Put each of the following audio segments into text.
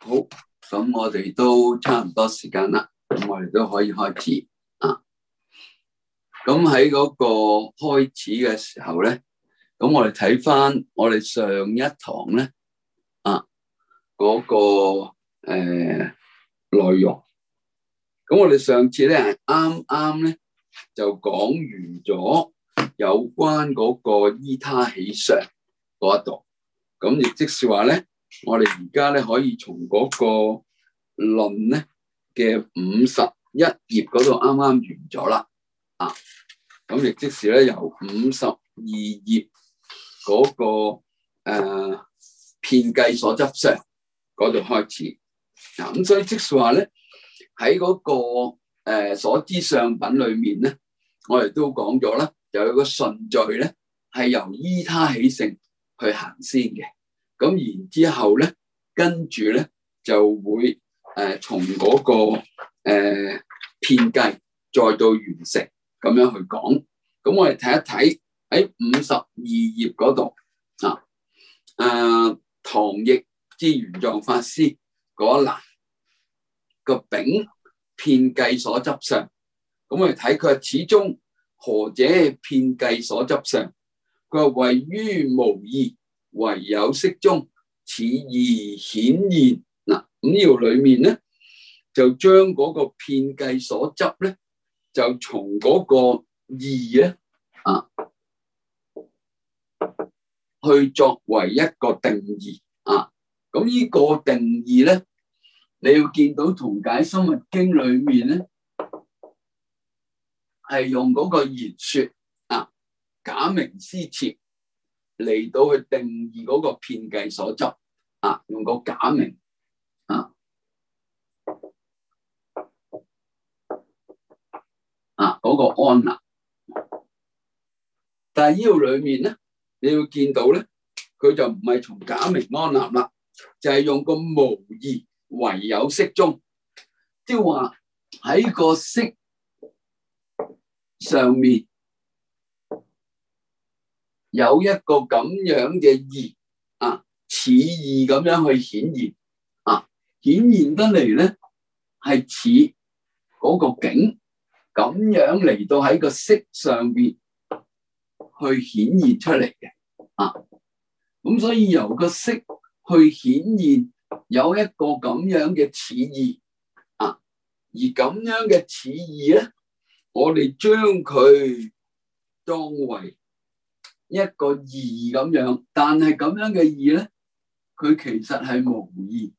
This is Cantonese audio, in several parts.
好，咁我哋都差唔多時間啦，咁我哋都可以開始啊。咁喺嗰個開始嘅時候咧，咁我哋睇翻我哋上一堂咧嗰個內容。咁我哋上次咧係啱啱咧就講完咗有關嗰個依他起上嗰一度，咁亦即是話咧，我哋而家咧可以從嗰個論咧嘅51頁嗰度啱啱完咗啦，咁亦即是咧由52頁嗰個遍計所執上嗰度開始，咁所以即是話咧喺嗰個所知相品裏面咧，我哋都講咗啦，就有個順序咧係由依他起性去行先嘅。咁然之後咧，跟住咧就會從嗰個遍計再到完成咁樣去講。咁我哋睇一睇喺52頁嗰度唐譯之玄奘法師嗰一欄個丙遍計所執上。咁我哋睇佢係始終何者遍計所執上？佢話位於無義，唯有適中，此義顯現。嗱，咁呢度裏面咧就將嗰個遍計所執咧，就從嗰個義咧去作為一個定義咁呢個定義咧，你要見到同解深密經裏面咧係用嗰個言說假名施設嚟到去定義嗰個遍計所執用個假名嗰個安立，但係呢度裏面咧，你要見到咧，佢就唔係從假名安立啦，就係用個無義唯有適中，即係話喺個適上面有一個咁樣嘅義似義咁樣去顯現顯現得嚟咧係似嗰個境咁樣嚟到喺個色上邊去顯現出嚟嘅咁所以由個色去顯現有一個咁樣嘅似義而咁樣嘅似義咧，我哋將佢當為一個義咁樣，但係咁樣嘅義咧，佢其實係無義。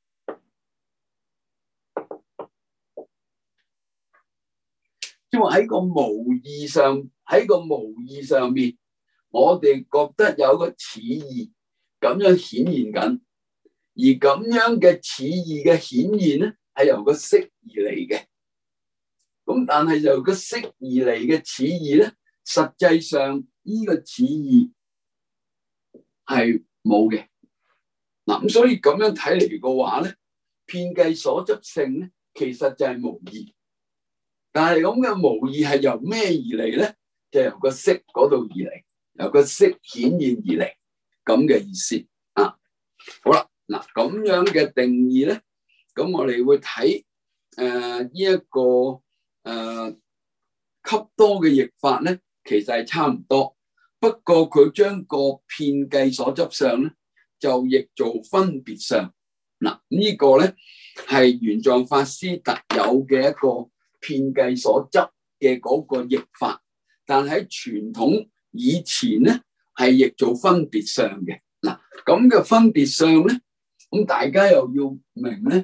即係話喺個無義上，喺個無義上面，我哋覺得有個似義咁樣顯現緊，而咁樣嘅似義嘅顯現咧，係由個色而嚟嘅。咁但係由個色而嚟嘅似義咧，實際上呢個似義係冇嘅。咁所以咁樣睇嚟嘅話咧，遍計所執性咧，其實就係無義。但係咁嘅無義係由咩而嚟咧？就由個色嗰度而嚟，由個色顯現而嚟，咁嘅意思好啦，嗱咁樣嘅定義咧，咁我哋會睇呢一個笈多嘅譯法咧，其實係差唔多，不過佢將個遍計所執上咧，就譯做分別上。嗱呢個咧係玄奘法師特有嘅一個遍計所執嘅嗰個譯法，但喺傳統以前咧係譯做分別相嘅。嗱咁嘅分別相咧，咁大家又要明咧，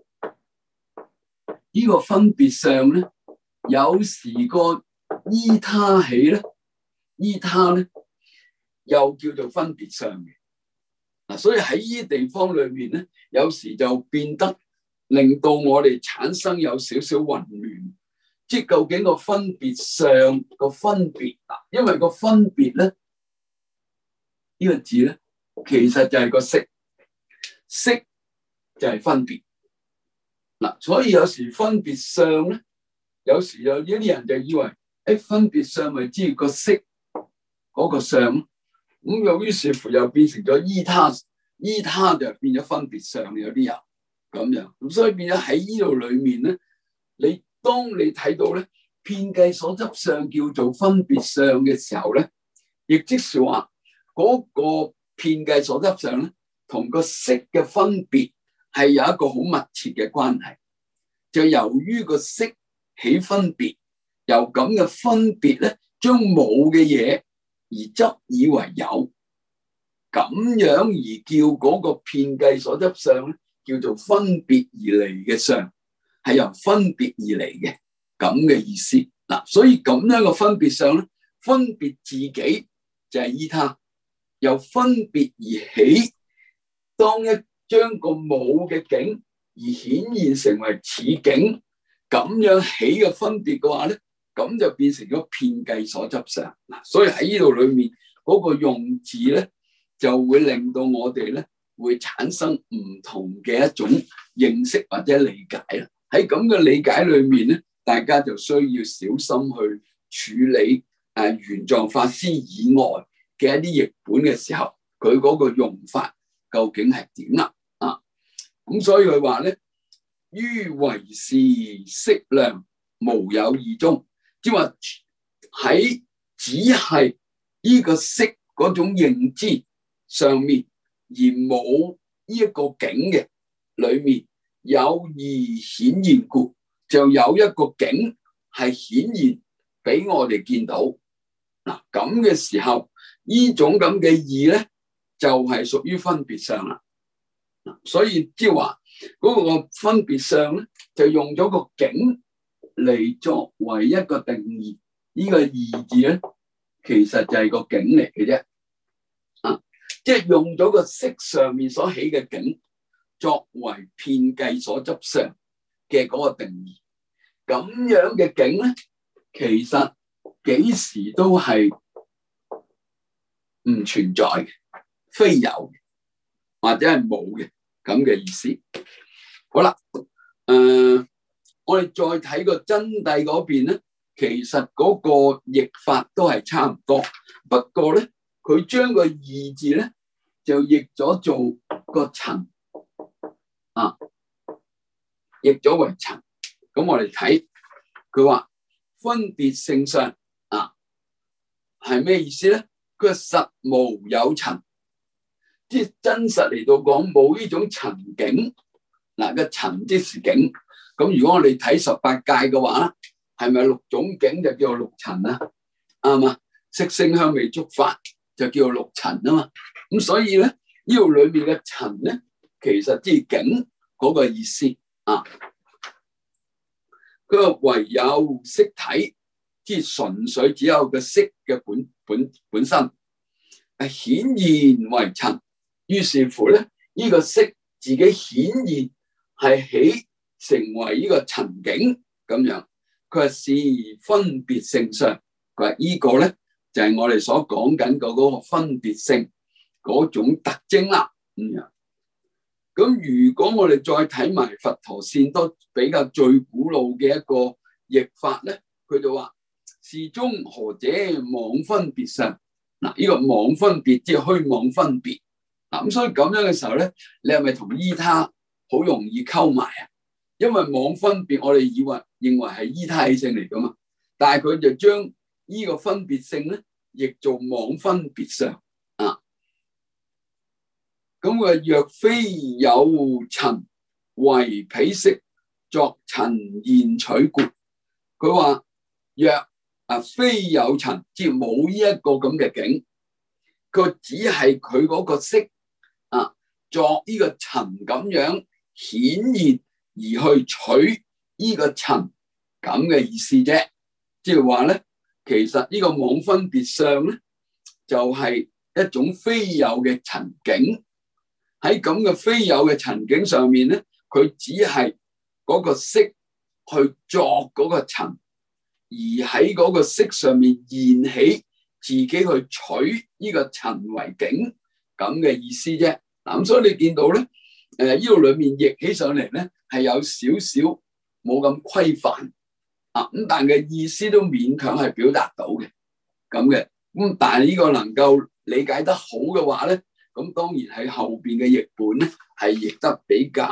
呢個分別相咧，有時個依他起咧，依他咧又叫做分別相嘅。所以喺呢啲地方裏面咧，有時就變得令到我哋產生有少少混亂，即係究竟個分別上個分別因為個分別咧呢個字咧，其實就係個色，色就係分別所以有時分別上咧，有時有啲人就以為分別上咪知個色嗰個相，咁又於是乎又變成咗依他，依他就變咗分別上，有啲人咁樣。咁所以變咗喺呢度裏面咧，當你睇到咧遍計所執相叫做分別相嘅時候咧，亦即是話嗰個遍計所執相咧，同個色嘅分別係有一個好密切嘅關係。就由於個色起分別，由咁嘅分別咧，將冇嘅嘢而執以為有，咁樣而叫嗰個遍計所執相咧，叫做分別而嚟嘅相，係由分別而嚟嘅咁嘅意思嗱。所以咁樣嘅分別相咧，分別自己就係依他，由分別而起，當一將個冇嘅境而顯現成為此境，咁樣起嘅分別嘅話咧，咁就變成咗遍計所執相嗱。所以喺呢度裏面嗰個用字咧，就會令到我哋咧會產生唔同嘅一種認識或者理解啦。喺咁嘅理解裏面咧，大家就需要小心去處理玄奘法師以外嘅一啲譯本嘅時候，佢嗰個用法究竟係點啦？咁所以佢話咧，於唯是色量無有二宗，即係話喺只係呢個色嗰種認知上面，而冇呢一個境嘅裏面有二顯現故，就有一個境係顯現俾我哋見到嗱。咁嘅時候，呢種咁嘅二咧，就係屬於分別相啦。所以即係話嗰個分別相咧，就用咗個境嚟作為一個定義。呢個二字咧，其實就係個境嚟嘅啫。即係用咗個色上面所起嘅境，作為遍計所執相嘅嗰個定義。咁樣嘅境咧，其實幾時都係唔存在嘅，非有嘅，或者係冇嘅咁嘅意思。好啦，我哋再睇個真諦嗰邊咧，其實嗰個譯法都係差唔多，不過咧佢將個二字咧就譯咗做個塵譯咗為塵。咁我哋睇佢話分別性相係咩意思咧？佢話實無有塵，即係真實嚟到講冇呢種塵境嗱，個塵即是境。咁如果我哋睇18界嘅話，係咪6種境就叫做六塵啊？啱嘛？色聲香味觸法就叫做六塵啊嘛。咁所以咧呢度裏面嘅塵咧，其實即係境嗰個意思啊。佢話唯有色體，即係純粹只有個色嘅本身係顯現為塵。於是乎咧，呢個色自己顯現係起成為呢個塵境咁樣。佢話是分別性相，佢話呢個咧就係我哋所講緊嘅嗰個分別性嗰種特徵啦。咁樣，咁如果我哋再睇埋佛陀善多比較最古老嘅一個譯法咧，佢就話是中何者妄分別相嗱？呢個妄分別即係虛妄分別嗱。咁所以咁樣嘅時候咧，你係咪同依他好容易溝埋啊？因為妄分別，我哋認為係依他起性嚟噶嘛，但係佢就將呢個分別性咧，譯做妄分別相啊。咁佢若非有塵為彼色作塵現取故，佢話若非有塵，即係冇呢一個咁嘅境，佢只係佢嗰個色作呢個塵咁樣顯現而去取呢個塵咁嘅意思啫。即係話咧，其實呢個妄分別相咧，就係一種非有嘅塵境。喺咁嘅非有嘅塵境上面咧，佢只係嗰個色去作嗰個塵，而喺嗰個色上面現起自己去取呢個塵為境咁嘅意思啫。嗱，咁所以你見到咧，呢度裏面譯起上嚟咧係有少少冇咁規範咁，但係意思都勉強係表達到嘅咁嘅。咁但係呢個能夠理解得好嘅話咧，咁當然喺後邊嘅譯本咧係譯得比較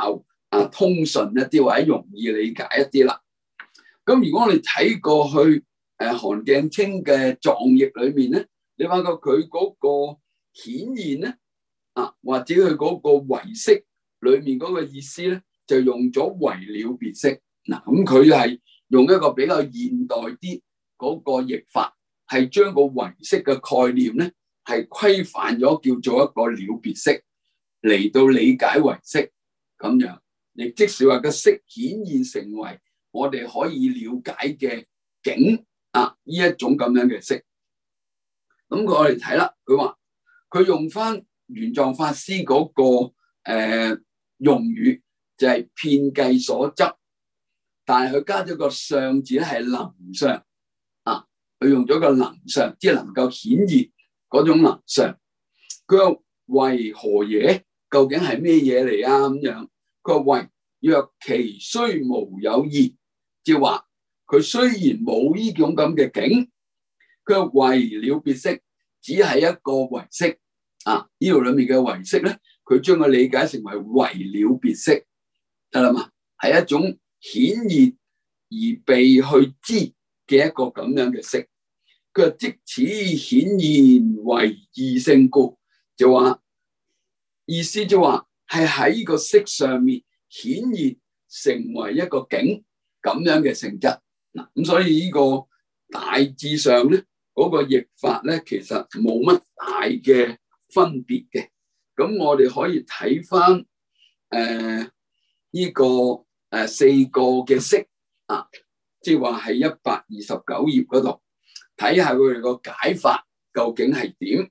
通順一啲或者容易理解一啲啦。咁如果我哋睇過去韓鏡清嘅藏譯裏面咧，你發覺佢嗰個顯現咧或者佢嗰個唯識裏面嗰個意思咧，就用咗唯了別識。嗱，咁佢係用一個比較現代啲嗰個譯法，係將個唯識嘅概念咧係規範咗，叫做一個了別識嚟到理解唯識咁樣。亦即是話個識顯現成為我哋可以了解嘅境呢一種咁樣嘅識。咁我哋睇啦，佢話佢用翻玄奘法師嗰個用語就係遍計所執，但係佢加咗個相字咧係能相佢用咗個能相，即係能夠顯現嗰種能相。佢話為何嘢？究竟係咩嘢嚟啊？咁樣佢話為若其雖無有義，即係話佢雖然冇呢種咁嘅境，佢話唯了別識，只係一個唯識呢度裏面嘅唯識咧，佢將佢理解成為唯了別識，得啦嘛，係一種顯現而被去知嘅一個咁樣嘅識。佢話即此顯現為異性故，就話意思就話係喺個識上面顯現成為一個境咁樣嘅性質。嗱，咁所以呢個大致上咧嗰個譯法咧，其實冇乜大嘅分別嘅。咁我哋可以睇翻呢個4個嘅識即係話喺129頁嗰度睇下佢哋個解法究竟係點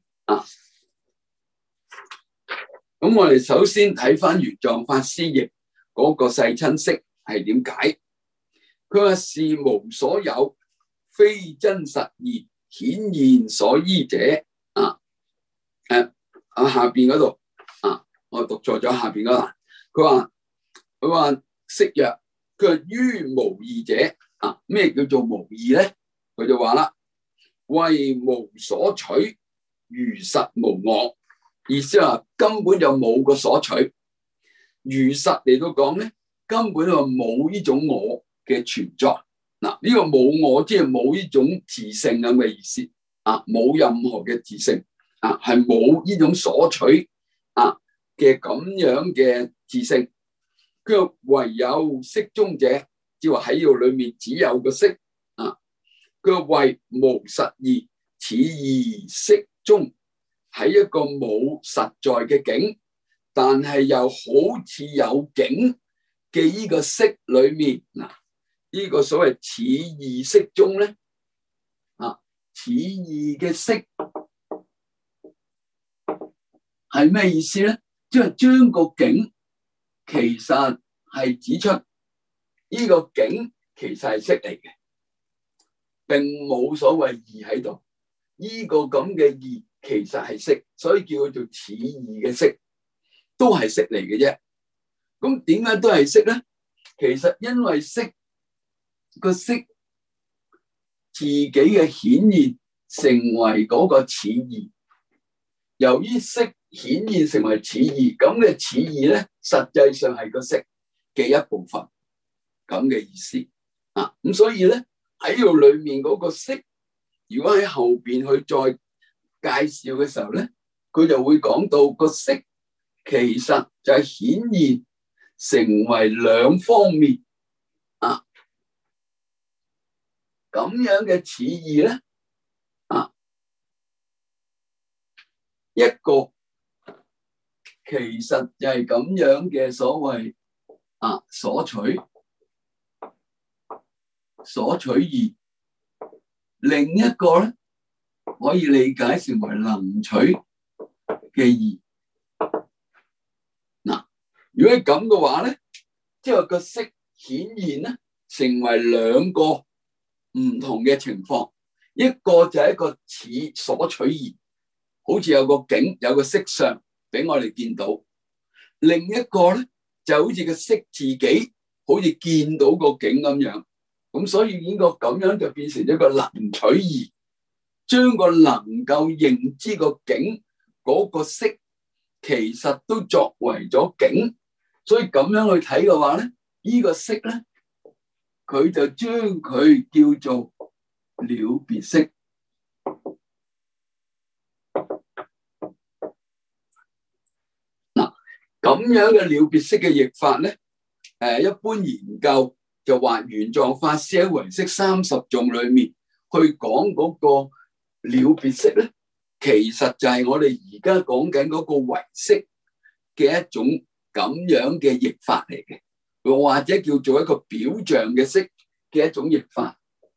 咁我哋首先睇翻玄奘法師譯嗰個世親識係點解？佢話是無所有，非真實義，顯現所依者下邊嗰度我讀錯咗下邊嗰欄。佢話識曰，佢話於無義者咩叫做無義咧？佢就話啦，為無所取，如實無我。意思話根本就冇個所取，如實嚟到講咧，根本就冇呢種我嘅存在。嗱，呢個冇我即係冇呢種自性咁嘅意思冇任何嘅自性係冇呢種所取嘅咁樣嘅自性。佢話唯有識中者，即係話喺呢度裏面只有個識佢話為無實義，此義識中。喺一個冇實在嘅境，但係又好似有境嘅呢個識裏面呢個所謂此義識中咧此義嘅識係咩意思咧？即係將個境其實係指出呢個境其實係識嚟嘅，並冇所謂義喺度。呢個咁嘅義其實係識，所以叫佢做此義嘅識，都係識嚟嘅啫。咁點解都係識咧？其實因為識個識自己嘅顯現成為嗰個此義，由於識顯現成為此義，咁嘅此義咧，實際上係個識嘅一部分，咁嘅意思咁所以咧喺度裏面嗰個識，如果喺後邊去再介紹嘅時候咧，佢就會講到個識其實就係顯現成為兩方面咁樣嘅此義咧一個其實就係咁樣嘅所謂所取義，另一個咧可以理解成為能取嘅義。嗱，如果係咁嘅話咧，即係個識顯現咧成為兩個唔同嘅情況，一個就係一個似所取義，好似有個景有個色相俾我哋見到；另一個咧就好似個識自己好似見到個景咁樣。咁所以呢個咁樣就變成一個能取義，將個能夠認知個境嗰個識其實都作為咗境， 所以咁樣去睇嘅話咧，呢個色咧，佢就將佢叫做了別色。嗱，咁樣嘅了別色嘅譯法咧，一般研究就話玄奘法師喺唯識30頌裏面去講嗰個了別色咧，其實就係我哋而家講緊嗰個唯識嘅一種咁樣嘅譯法嚟嘅，或者叫做一個表象嘅色嘅一種譯法。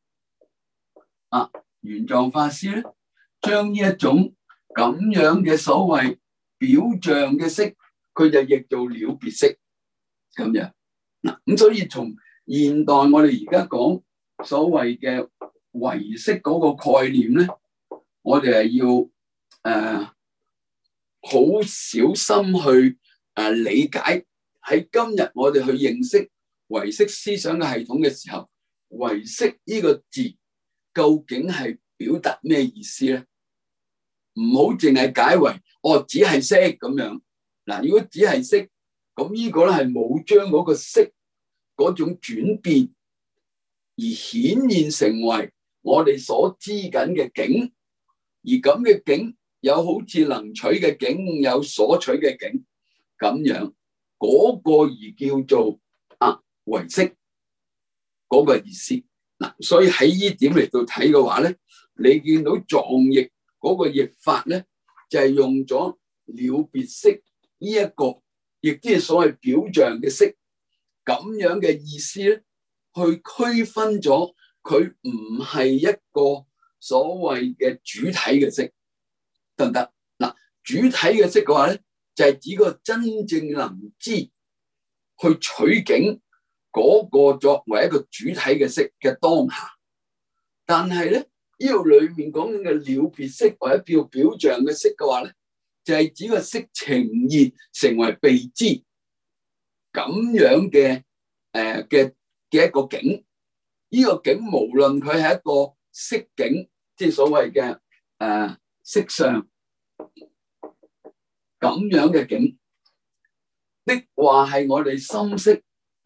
玄奘法師咧，將呢一種咁樣嘅所謂表象嘅色，佢就譯做了別色咁樣。嗱，咁所以從現代我哋而家講所謂嘅唯識嗰個概念咧，我哋係要好小心去理解。喺今日我哋去認識唯識思想嘅系統嘅時候，唯識呢個字究竟係表達咩意思咧？唔好淨係解為只係識咁樣。嗱，如果只係識，咁呢個咧係冇將嗰個識嗰種轉變而顯現成為我哋所知緊嘅境，而咁嘅境有好似能取嘅境，有所取嘅境，咁樣嗰個而叫做唯識嗰個意思。嗱，所以喺呢點嚟到睇嘅話咧，你見到藏譯嗰個譯法咧，就係用咗了別色呢一個，亦即係所謂表象嘅色咁樣嘅意思咧，去區分咗佢唔係一個所謂嘅主體嘅色，得唔得？嗱，主體嘅色嘅話咧，就係指個真正能知去取景嗰個作為一個主體嘅色嘅當下。但係咧，呢度裏面講緊嘅了別色或者叫表象嘅色嘅話咧，就係指個色呈現成為被知咁樣嘅嘅一個境。呢個境無論佢係一個色境，即係所謂嘅色相咁樣嘅境，的話係我哋心識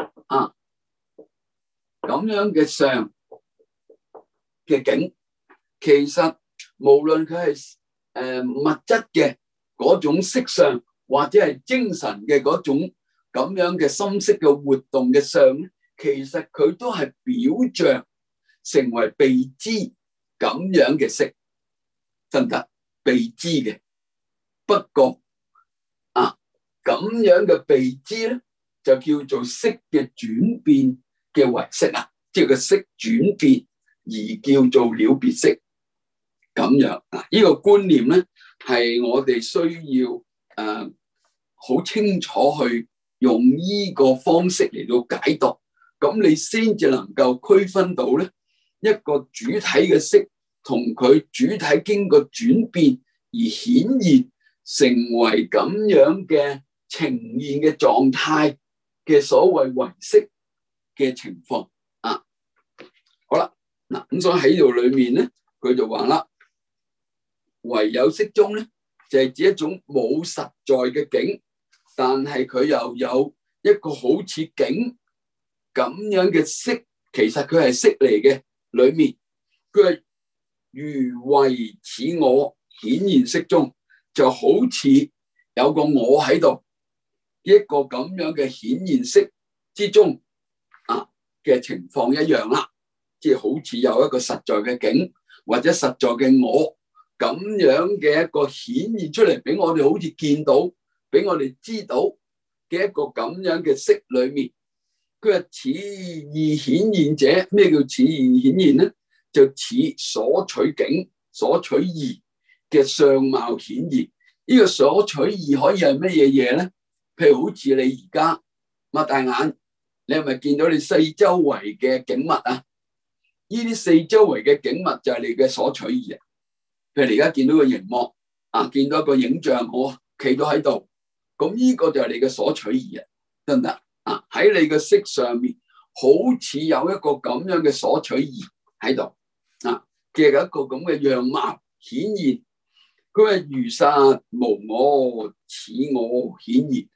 咁樣嘅相嘅境，其實無論佢係物質嘅嗰種色相，或者係精神嘅嗰種咁樣嘅心識嘅活動嘅相，其實佢都係表象成為被知咁樣嘅色，得唔得？被知嘅，不過咁樣嘅被知咧，就叫做色嘅轉變嘅唯識啊，即係個色轉變而叫做了別色咁樣。呢個觀念咧，係我哋需要好清楚去用呢個方式嚟到解讀，咁你先至能夠區分到咧一個主體嘅色同佢主體經過轉變而顯現成為咁樣嘅呈現嘅狀態嘅所謂唯識嘅情況好啦，嗱，咁所以喺度裏面咧，佢就話啦，唯有色中咧就係指一種冇實在嘅境，但係佢又有一個好似境咁樣嘅色，其實佢係色嚟嘅。裏面佢係如為此我顯現色中，就好似有個我喺度，一個咁樣嘅顯現色之中嘅情況一樣啦，即係好似有一個實在嘅境或者實在嘅我咁樣嘅一個顯現出嚟，俾我哋好似見到，俾我哋知道嘅一個咁樣嘅色裏面，佢話此義顯現者，咩叫此義顯現咧？就似所取境、所取義嘅相貌顯現。呢個所取義可以係乜嘢嘢咧？譬如好似你而家擘大眼，你係咪見到你四周圍嘅景物啊？呢啲四周圍嘅景物就係你嘅所取義啊。譬如你而家見到個熒幕見到一個影像，我企到喺度，咁呢個就係你嘅所取義啊，得唔得？喺你嘅色上面，好似有一個咁樣嘅所取義喺度嘅一個咁嘅樣貌顯現。佢係如實無我，此我顯現，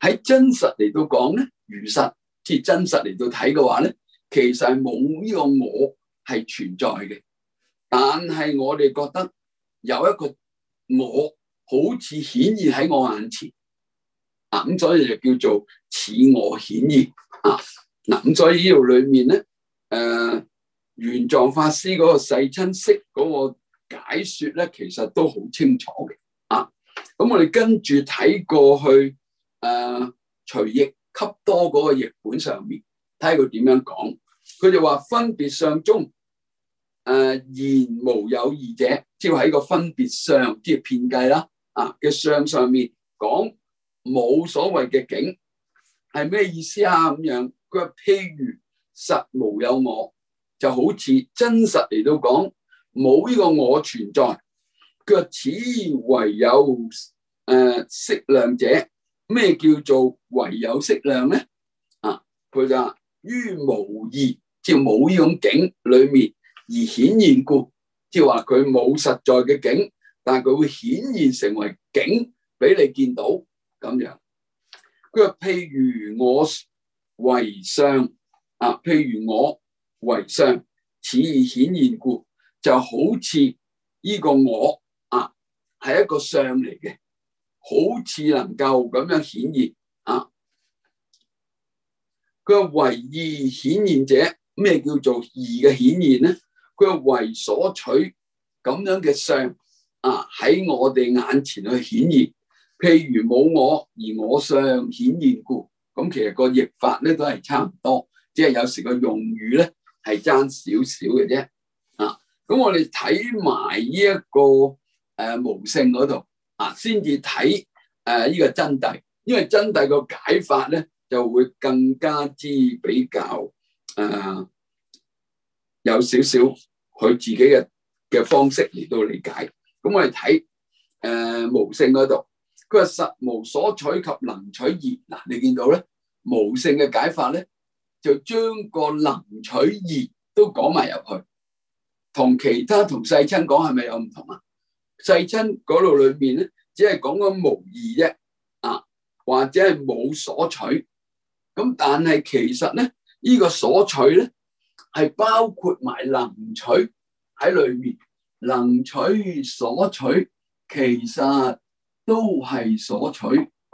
喺真實嚟到講咧，如實即係真實嚟到睇嘅話咧，其實係冇呢個我係存在嘅。但係我哋覺得有一個我好似顯現喺我眼前啊，咁所以就叫做似我顯現啊。嗱，咁所以呢度裏面咧，玄奘法師嗰個世親釋嗰個解說咧，其實都好清楚嘅啊。咁我哋跟住睇過去隨譯給多嗰個譯本上面，睇下佢點樣講。佢就話分別相中，言無有異者，即係喺個分別相，即係遍計啦啊嘅相上面講冇所謂嘅境，係咩意思啊？咁樣佢話譬如實無有我，就好似真實嚟到講冇呢個我存在。佢話此唯有識量者，咩叫做唯有識量咧？啊，佢就話於無異，即係冇呢種境裏面而顯現故，即係話佢冇實在嘅境，但係佢會顯現成為境俾你見到咁樣。佢話譬如我為相啊，譬如我為相，此而顯現故，就好似呢個我啊係一個相嚟嘅，好似能夠咁樣顯現啊。佢話為義顯現者，咩叫做義嘅顯現咧？佢話為所取咁樣嘅相啊，喺我哋眼前去顯現。譬如冇我而我相顯現故，咁其實個譯法咧都係差唔多，即係有時個用語咧係爭少少嘅啫。啊，咁我哋睇埋呢一個無性嗰度啊，先至睇呢個真諦，因為真諦個解法咧就會更加之比較有少少佢自己嘅方式嚟到理解。咁我哋睇無性嗰度。佢話實無所取及能取義，嗱，你見到咧無性嘅解法咧，就將個能取義都講埋入去，同其他同世親講係咪有唔同啊？世親嗰度裏面咧，只係講緊無義啫，啊，或者係冇所取，咁但係其實咧呢個所取咧係包括埋能取喺裏面，能取所取其實都係所取，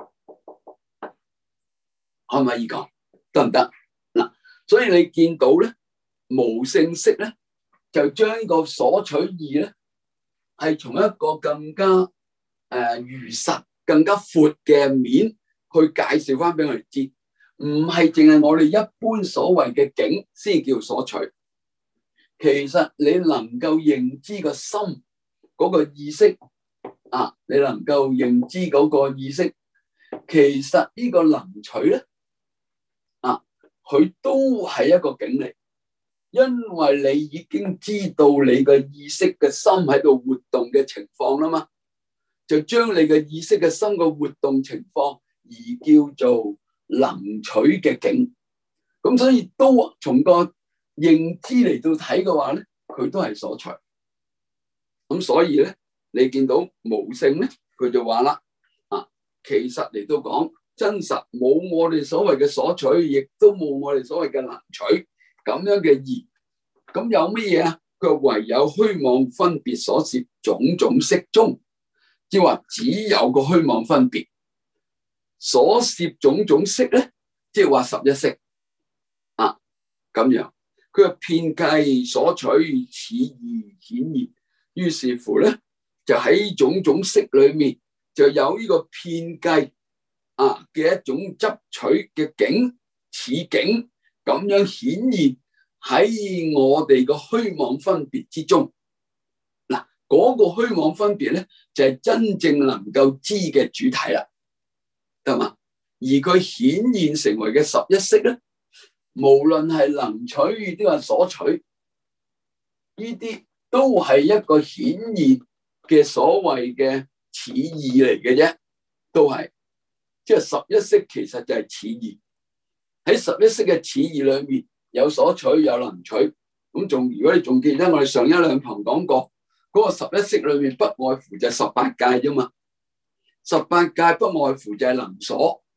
可唔可以講？得唔得？嗱，所以你見到咧，無性釋咧，就將呢個所取義咧，係從一個更加如實、更加闊嘅面去介紹翻俾我哋知，唔係淨係我哋一般所謂嘅境先叫所取。其實你能夠認知個心嗰個意識。啊！你能夠認知嗰個意識，其實呢個能取咧，啊，佢都係一個境嚟，因為你已經知道你嘅意識嘅心喺度活動嘅情況啦嘛，就將你嘅意識嘅心嘅活動情況而叫做能取嘅境。咁所以都從個認知嚟到睇嘅話咧，佢都係所取。咁所以咧。你見到無性咧，佢就話啦，啊，其實嚟到講真實冇我哋所謂嘅所取，亦都冇我哋所謂嘅能取咁樣嘅義。咁有乜嘢啊？佢唯有虛妄分別所攝種種色中，即係話只有個虛妄分別所攝種種色咧，即係話十一色啊咁樣。佢話遍計所取此義顯現，於是乎咧。就喺種種色裏面，就有呢個遍計啊嘅一種執取嘅境，此境咁樣顯現喺我哋個虛妄分別之中。嗱，嗰個虛妄分別咧，就係真正能夠知嘅主體啦，得嘛？而佢顯現成為嘅十一色咧，無論係能取定係所取，呢啲都係一個顯現嘅所謂嘅此義嚟嘅啫，都係即係十一色，其實就係此義。喺十一色嘅此義裏面，有所取，有能取。咁仲如果你仲記得我哋上一兩堂講過，嗰個十一色裏面不外乎就係18界啫嘛。18界不外乎就係能所，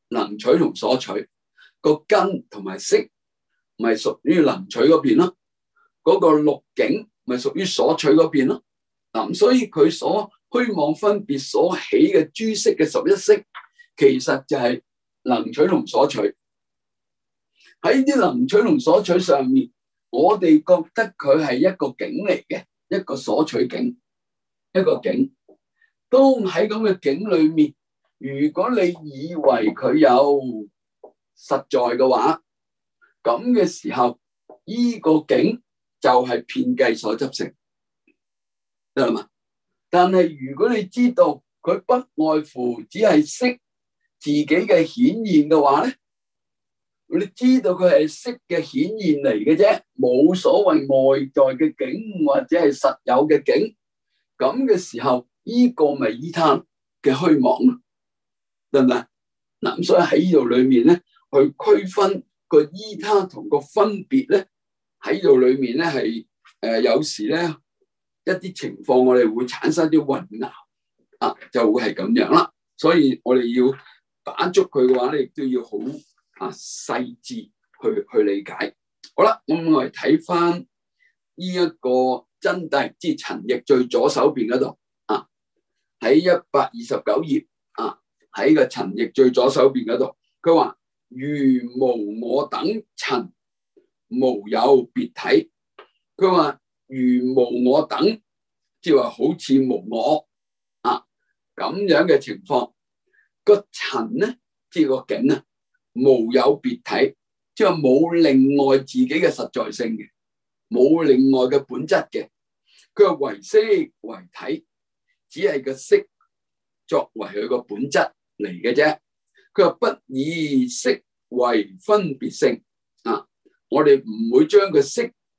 能取同所取，個根同埋色咪屬於能取嗰邊咯，嗰個六境咪屬於所取嗰邊咯。咁所以佢所虛妄分別所起嘅諸色嘅十一色，其實就係能取同所取。喺啲能取同所取上面，我哋覺得佢係一個境嚟嘅，一個所取境，一個境。都喺咁嘅境裏面，如果你以為佢有實在嘅話，咁嘅時候，呢個境就係遍計所執成，得啦嘛？但係如果你知道佢不外乎只係色自己嘅顯現嘅話咧，你知道佢係色嘅顯現嚟嘅啫，冇所謂外在嘅境或者係實有嘅境。咁嘅時候，呢個咪依他嘅虛妄咯，得唔得？嗱，咁所以喺呢度裏面咧，去區分個依他同個分別咧，喺度裏面咧係有時咧一啲情況我哋會產生啲混淆啊，就會係咁樣啦。所以我哋要打足佢嘅話咧，亦都要好細緻去理解。好啦，咁我哋睇翻呢一個真諦，即係陳譯最左手邊嗰度啊，喺129頁啊，喺個陳譯最左手邊嗰度，佢話如無我等陳，無有別體。佢話如無我等，即係話好似無我啊咁樣嘅情況。個陳咧，即係個境啊，無有別體，即係話冇另外自己嘅實在性嘅，冇另外嘅本質嘅。佢話唯色為體，只係個色作為佢個本質嚟嘅啫。佢話不以色為分別性啊，我哋唔會將個色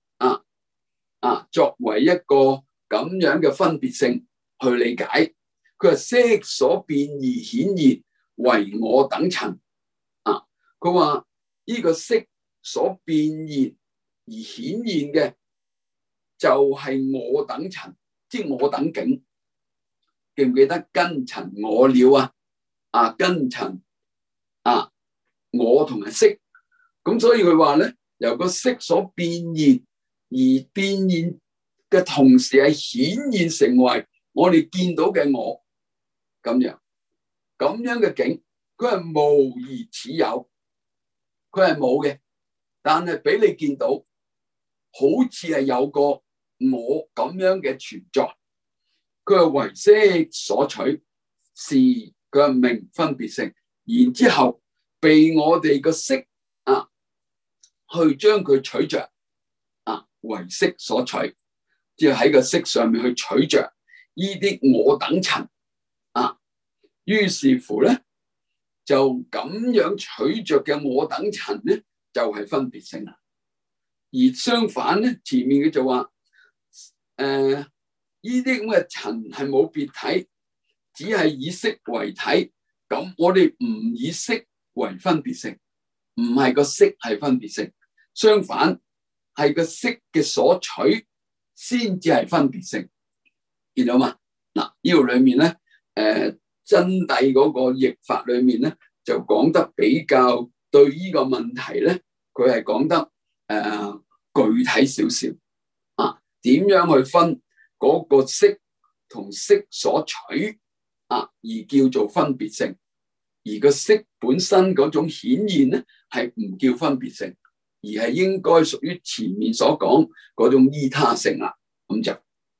作為一個咁樣嘅分別性去理解。佢話色所變而顯現為我等陳啊，佢話呢個色所變現而顯現嘅就係我等陳，即係我等境。記唔記得根塵我了啊？根塵我同埋色，咁所以佢話咧，由個色所變現而變現嘅同時係顯現成為我哋見到嘅我。咁樣嘅境，佢係無而似有，佢係冇嘅，但係俾你見到，好似係有個我咁樣嘅存在。佢係唯色所取，是佢係名分別性，然之後被我哋個色去將佢取着唯色所取，即係喺個色上面去取着呢啲我等塵。於是乎咧，就咁樣取着嘅我等塵咧，就係分別性啦。而相反咧，前面佢就話，呢啲咁嘅塵係冇別體，只係以色為體。咁我哋唔以色為分別性，唔係個色係分別性，相反係個色嘅所取先至係分別性。見到嘛？嗱，呢度裏面咧，真諦嗰個譯法裏面咧，就講得比較對呢個問題咧，佢係講得具體少少點樣去分嗰個色同色所取而叫做分別性，而個色本身嗰種顯現咧係唔叫分別性，而係應該屬於前面所講嗰種依他性啦。咁就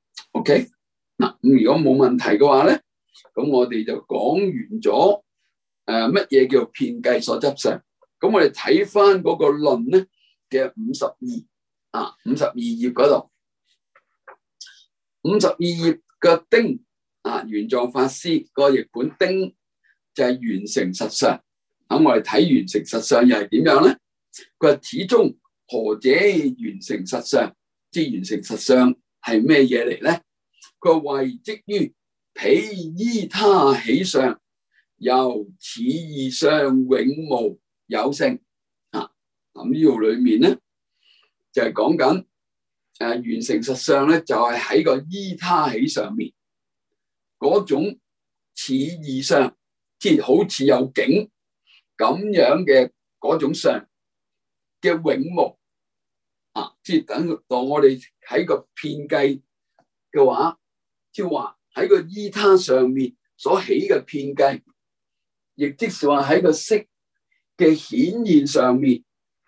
OK 嗱。咁如果冇問題嘅話咧，咁我哋就講完咗乜嘢叫遍計所執相。咁我哋睇翻嗰個論咧嘅52頁嗰度，52頁嘅丁玄奘法師個譯本丁就係圓成實相。咁我哋睇圓成實相又係點樣咧？佢話始終何者圓成實相？即係圓成實相係咩嘢嚟咧？佢話謂即於彼依他起相，由此二相永無有性。咁呢度裏面咧就係講緊圓成實相咧，就係喺個依他起上面嗰種似二相，即係好似有境， 咁樣嘅嗰種相嘅永無啊，即係當我哋喺個片計嘅話，即係話喺個依他上面所起嘅片計，亦即是話喺個色嘅顯現上面，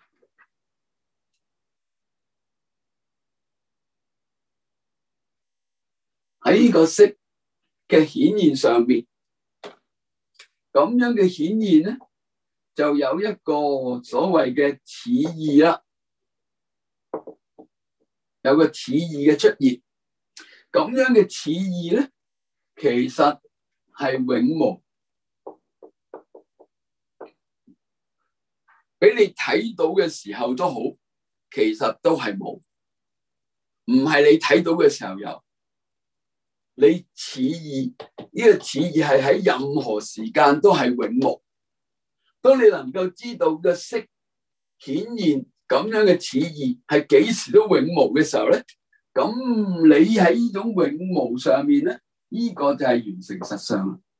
喺呢個色嘅顯現上面，咁樣嘅顯現咧，就有一個所謂嘅似異啦，有個似異嘅出現。咁樣嘅似異咧，其實係永無，俾你睇到嘅時候都好，其實都係冇，唔係你睇到嘅時候有。你似異，呢個似異係喺任何時間都係永無。當你能夠知道嘅色顯現咁樣嘅似異係幾時都永無嘅時候咧，咁你喺呢種永無上面咧，呢個就係完成實相啦。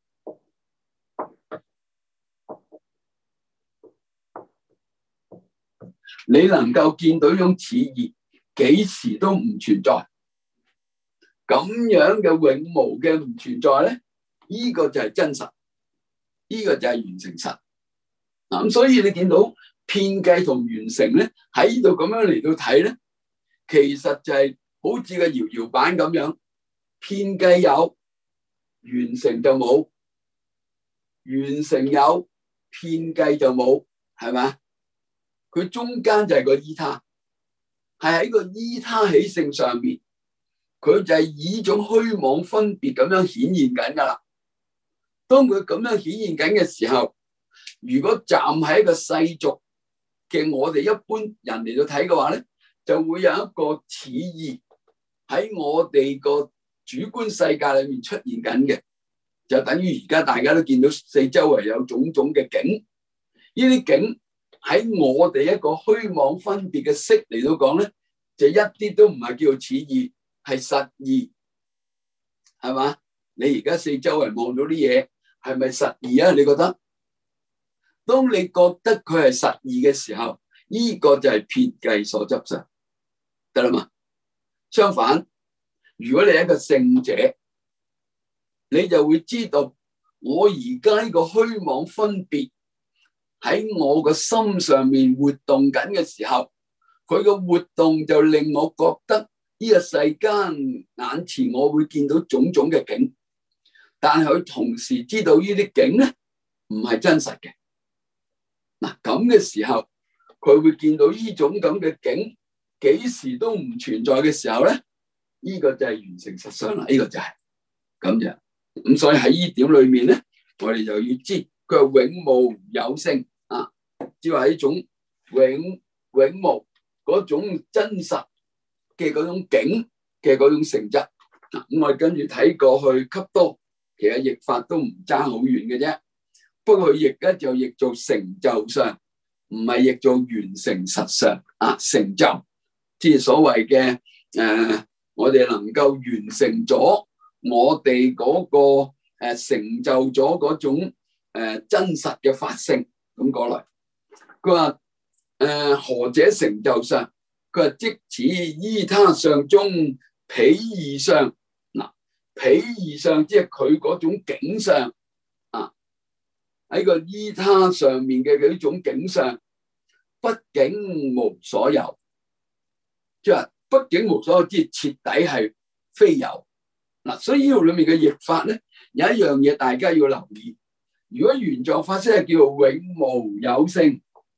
你能夠見到呢種似異幾時都唔存在，咁樣嘅永無嘅唔存在咧，呢個就係真實，呢個就係完成實。咁所以你見到遍計同完成咧，喺呢度咁樣嚟到睇咧，其實就係好似個搖搖板咁樣，遍計有，完成就冇，完成有，遍計就冇，係咪？佢中間就係個依他，係喺個依他起性上面，佢就係以種虛妄分別咁樣顯現緊噶啦。當佢咁樣顯現緊嘅時候，如果站喺一個世俗嘅我哋一般人嚟到睇嘅話咧，就會有一個似異喺我哋個主觀世界裏面出現緊嘅，就等於而家大家都見到四周圍有種種嘅景，呢啲景喺我哋一個虛妄分別嘅色嚟到講咧，就一啲都唔係叫做似異，係實異，係嘛？你而家四周圍望到啲嘢，係咪實異啊？你覺得？當你覺得佢係實異嘅時候，呢個就係遍計所執相，得啦嘛？相反，如果你係一個聖者，你就會知道我而家呢個虛妄分別喺我個心上面活動緊嘅時候，佢個活動就令我覺得呢個世間眼前我會見到種種嘅景，但係佢同時知道呢啲景咧唔係真實嘅。嗱，咁嘅時候，佢會見到呢種咁嘅景，幾時都唔存在嘅時候咧，呢個就係完成實相啦。呢個就係咁樣。咁所以喺呢點裏面咧，我哋就要知佢係永無有性啊，即係話呢種永無嗰種真實嘅嗰種景嘅嗰種性質。咁我哋跟住睇過去笈多，其實譯法都唔爭好遠嘅啫。不過佢譯咧就譯做成就相，唔係譯做完成實相啊。成就即係所謂嘅我哋能夠完成咗我哋嗰個成就咗嗰種真實嘅法性咁過來。佢話何者成就相？佢話即此依他相中彼異相。嗱，彼異相即係佢嗰種景相。喺個依他上面嘅嗰種景象，畢竟無所有，即係畢竟無所有，即係徹底係非有。嗱，所以呢度裏面嘅譯法咧，有一樣嘢大家要留意。如果原作法師係叫做永無有性，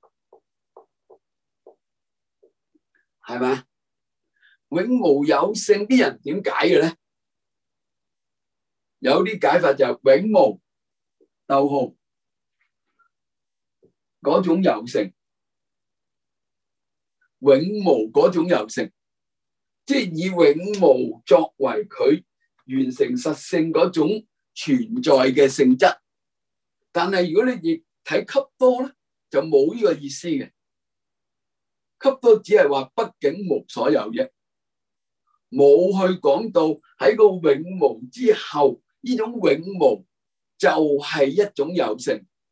係咪？永無有性啲人點解嘅咧？有啲解法就係永無逗號。嗰種有性，永無嗰種有性，即係以永無作為佢完成實性嗰種存在嘅性質。但係如果你亦睇笈多咧，就冇呢個意思嘅。笈多只係話畢竟無所有啫，冇去講到喺個永無之後，呢種永無就係一種有性。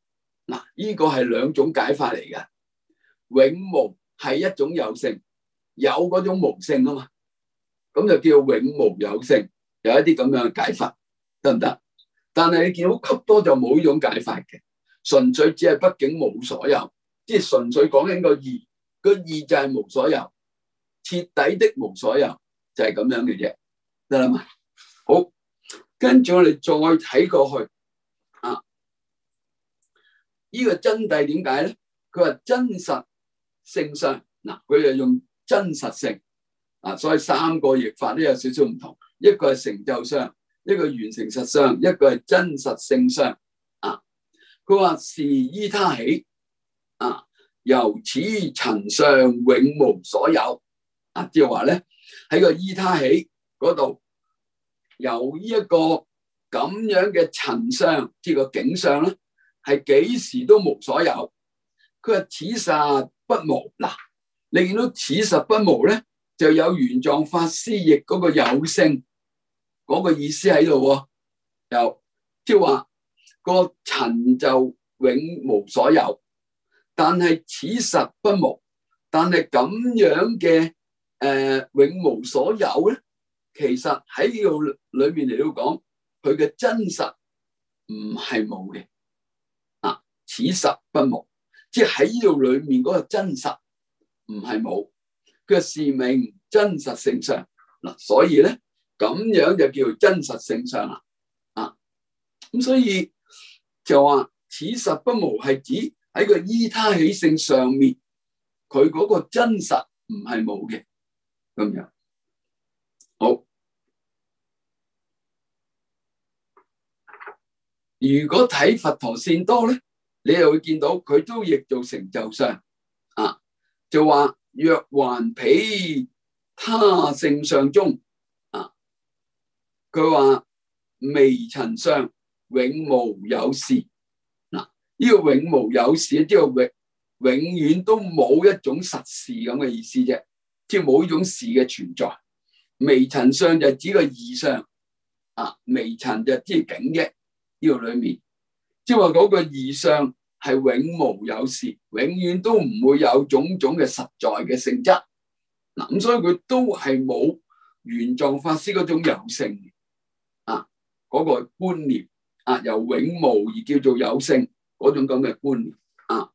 嗱，呢個係兩種解法嚟嘅。永無係一種有性，有嗰種無性啊嘛，咁就叫永無有性，有一啲咁樣嘅解法，得唔得？但係你見到笈多就冇呢種解法嘅，純粹只係畢竟冇所有，即係純粹講緊個義，個義就係無所有，徹底的無所有就係咁樣嘅啫，得啦嘛？好，跟住我哋再睇過去啊，呢個真諦點解咧？佢話真實性相，嗱，佢就用真實性啊，所以三個譯法都有少少唔同，一個係成就相，一個完成實相，一個係真實性相啊。佢話是依他起啊，由此塵相永無所有啊，即係話咧喺個依他起嗰度，由呢一個咁樣嘅塵相，即係個景相咧，係幾時都無所有。佢話此實不無，嗱，你見到此實不無咧，就有玄奘法師譯嗰個有性嗰個意思喺度喎，有即係話個塵就永無所有，但係此實不無，但係咁樣嘅永無所有咧，其實喺呢度裏面嚟到講，佢嘅真實唔係冇嘅啊，此實不無，即係喺呢度裏面嗰個真實唔係冇，佢是名真實性相嗱，所以咧咁樣就叫真實性相啦啊，咁所以就話此實不無係指喺個依他起性上面，佢嗰個真實唔係冇嘅咁樣。好，如果睇佛陀善多咧，你又會見到佢都譯做成就相啊，就話若還彼他性相中啊，佢話微塵相永無有事嗱，呢個永無有事即係永遠都冇一種實事咁嘅意思啫，即係冇呢種事嘅存在。微塵相就指個異相啊，微塵就即係境嘅呢個裏面，即係話嗰個異相係永無有事，永遠都唔會有種種嘅實在嘅性質嗱，咁所以佢都係冇玄奘法師嗰種有性啊，嗰個觀念啊，由永無而叫做有性嗰種咁嘅觀念啊。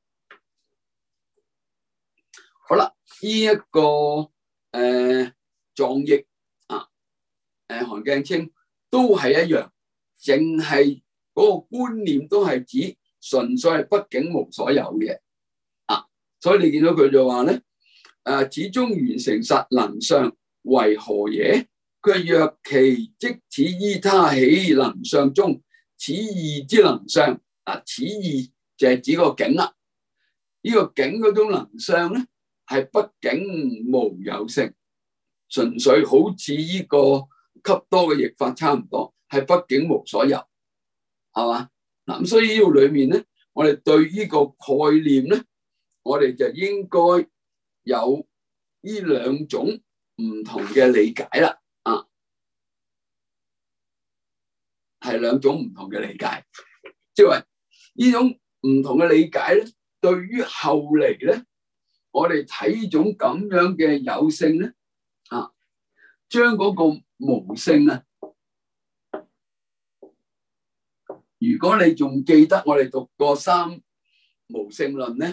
好啦，呢一個藏譯啊，韓鏡清都係一樣，淨係嗰個觀念都係指純粹係畢竟無所有嘅啊，所以你見到佢就話咧，始終完成實能相為何耶？佢若其即此依他起能相中，此義之能相啊，此義就係指個境啦。呢個境嗰種能相咧，係畢竟無有性，純粹好似呢個笈多嘅譯法差唔多，係畢竟無所有，係嘛？嗱，咁所以呢度裏面咧，我哋對呢個概念咧，我哋就應該有呢兩種唔同嘅理解啦。啊，係兩種唔同嘅理解，即係話呢種唔同嘅理解咧，對於後嚟咧，我哋睇呢種咁樣嘅有性咧，啊，將嗰個無性啊，如果你仲記得我哋讀過三無性論咧，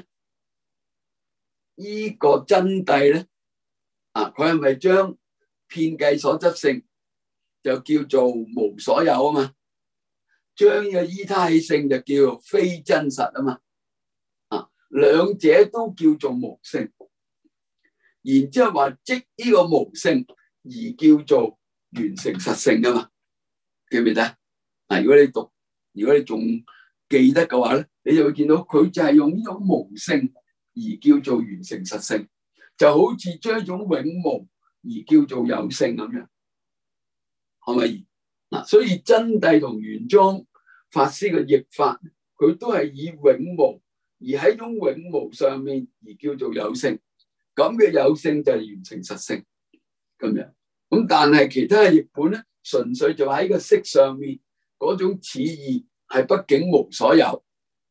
呢個真諦咧，啊，佢係咪將遍計所執性就叫做無所有啊嘛？將呢個依他起性就叫做非真實啊嘛？啊，兩者都叫做無性，然之後話即呢個無性而叫做完成實性啊嘛？記唔記得？嗱，如果你仲記得嘅話咧，你就會見到佢就係用呢種無性而叫做完成實性，就好似將一種永無而叫做有性咁樣，係咪？嗱，所以真諦同玄奘法師嘅譯法，佢都係以永無而喺種永無上面而叫做有性，咁嘅有性就係完成實性咁樣。咁但係其他嘅譯本咧，純粹就喺個色上面嗰種此義係畢竟無所有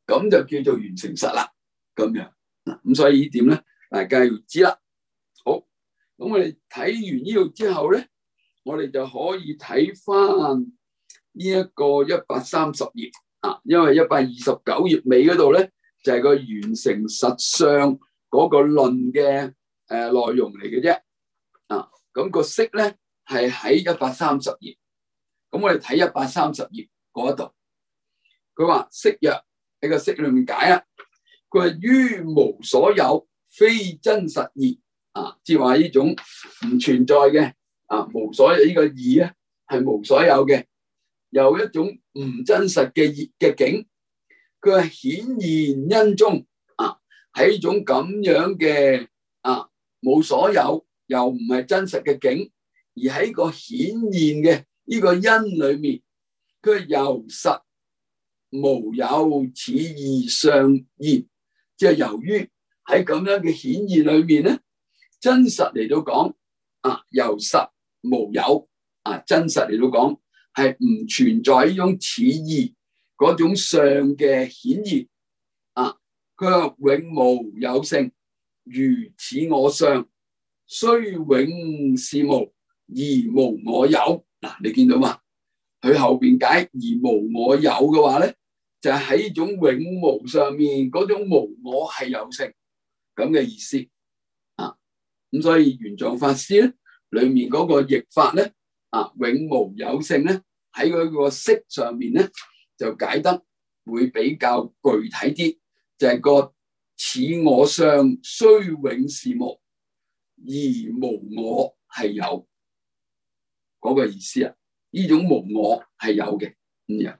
咁就叫做完成實啦。咁樣咁所以呢點咧，大家要知啦。好，咁我哋睇完呢度之後咧，我哋就可以睇翻呢一個130頁啊，因為129頁尾嗰度咧就係個完成實相嗰個論嘅內容嚟嘅啫。啊，咁個釋咧係喺130頁。咁我哋睇130頁嗰度，佢話釋曰喺個釋裏面解啦。佢話於無所有，非真實義啊，即係話呢種唔存在嘅啊，無所有呢個義咧係無所有嘅，有一種唔真實嘅境。佢係顯現因中啊，係一種咁樣嘅啊冇所有又唔係真實嘅境，而喺個顯現嘅呢個因裏面，佢係由實無有此義相現。即係由於喺咁樣嘅顯現裏面咧，真實嚟到講啊，由實無有啊，真實嚟到講係唔存在呢種此義嗰種相嘅顯現啊。佢話永無有性，如此我相，雖永是無，而無我有。嗱，你見到嘛？佢後邊解而無我有嘅話咧，就係喺呢種永無上面嗰種無我係有性咁嘅意思啊。咁所以玄奘法師咧裏面嗰個譯法咧啊，永無有性咧喺佢個釋上面咧就解得會比較具體啲，就係個此我相雖永是無，而無我係有嗰個意思啊。呢種無我係有嘅咁樣。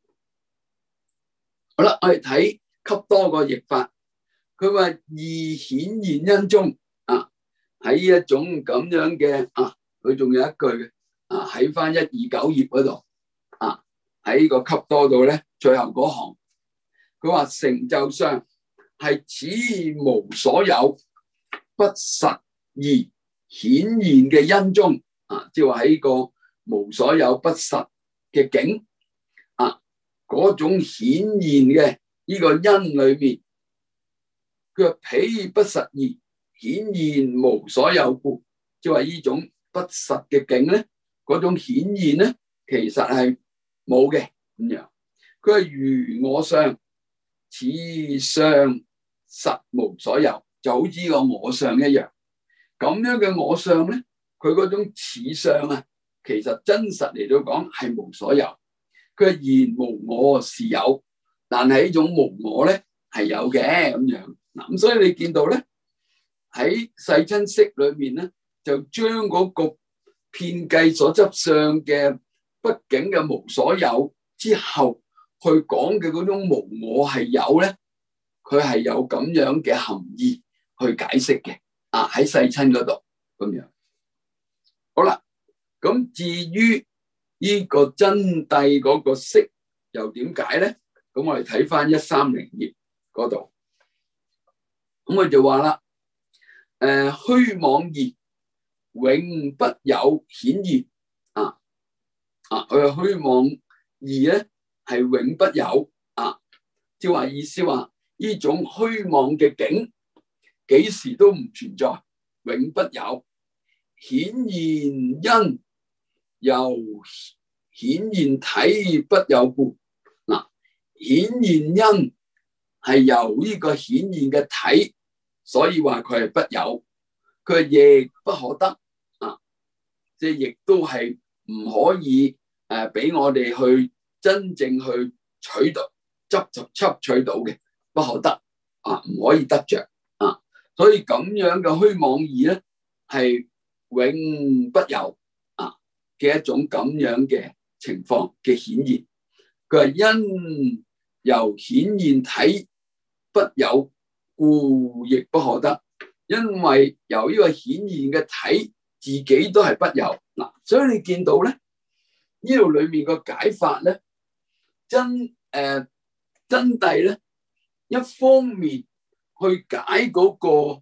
好啦，我哋睇給多個譯法。佢話義顯現因中啊，喺一種咁樣嘅啊，佢仲有一句嘅啊，喺翻129頁嗰度啊，喺個給多度咧，最後嗰行，佢話成就相係此無所有不實義顯現嘅因中啊，即係話喺個無所有不實嘅境啊，嗰種顯現嘅呢個因裏面，佢話彼不實義顯現無所有故，即係話呢種不實嘅境咧，嗰種顯現咧，其實係冇嘅咁樣。佢話如我相，此相實無所有，就好似個我相一樣。咁樣嘅我相咧，佢嗰種此相啊，其實真實嚟到講係無所有。佢言無我是有，但係呢種無我咧係有嘅咁樣。嗱，咁所以你見到咧喺世親釋裏面咧，就將嗰個遍計所執相嘅畢竟嘅無所有之後，去講嘅嗰種無我係有咧，佢係有咁樣嘅含義去解釋嘅。啊，喺世親嗰度咁樣。好啦，咁至於呢個真諦嗰個釋又點解咧？咁我哋睇翻130頁嗰度，咁我就話啦，虛妄義永不有顯現啊，佢嘅虛妄義咧係永不有啊，即係話意思話呢種虛妄嘅境幾時都唔存在，永不有顯現因。由顯現體不有故，嗱，顯現因係由呢個顯現嘅體，所以話佢係不有，佢係亦不可得啊，即係亦都係唔可以俾我哋去真正去取到執取到嘅，不可得啊，唔可以得着啊，所以咁樣嘅虛妄義咧係永不有嘅一種咁樣嘅情況嘅顯現，佢係因由顯現體不有故，亦不可得。因為由呢個顯現嘅體自己都係不有嗱，所以你見到咧呢度裏面個解法咧，真諦咧，一方面去解嗰個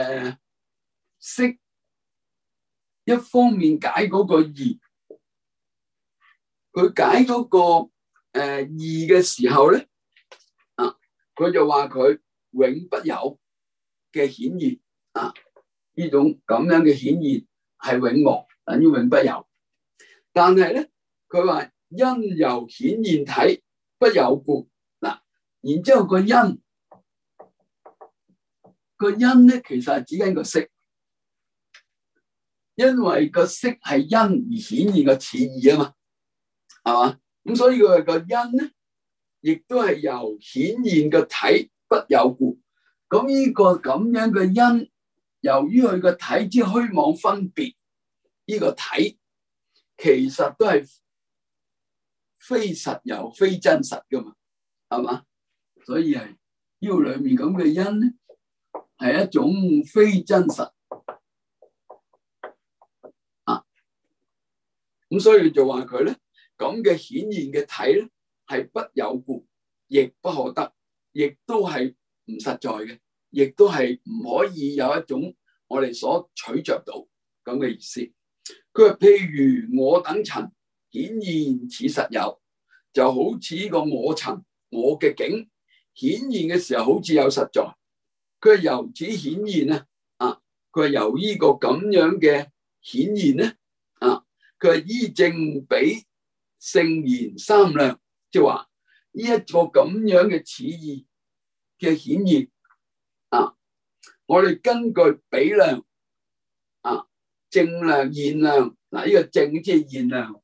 識。一方面解嗰個義，佢解嗰個義嘅時候咧， 佢就話佢永不有嘅顯現啊，呢種咁樣嘅顯現係永無，等於永不有。但係咧，佢話因由顯現體不有故嗱，然之後個因咧，其實係指緊個色，因為個色係因而顯現個似義啊嘛，係嘛？咁所以佢個因咧，亦都係由顯現個體不有故。咁呢個咁樣嘅因，由於佢個體之虛妄分別，呢個體其實都係非實有、非真實噶嘛，係嘛？所以係呢個裏面咁嘅因咧，係一種非真實啊。咁所以就話佢咧，咁嘅顯現嘅體咧，係不有故，亦不可得，亦都係唔實在嘅，亦都係唔可以有一種我哋所取着到咁嘅意思。佢話譬如我等塵顯現似實有，就好似個我塵我嘅境顯現嘅時候好似有實在。佢係由此顯現啊，佢係由呢個咁樣嘅顯現咧啊，佢係依正比聖言三量，即係話呢一個咁樣嘅似義嘅顯現啊，我哋根據比量啊、正量、現量嗱，呢個正即係現量，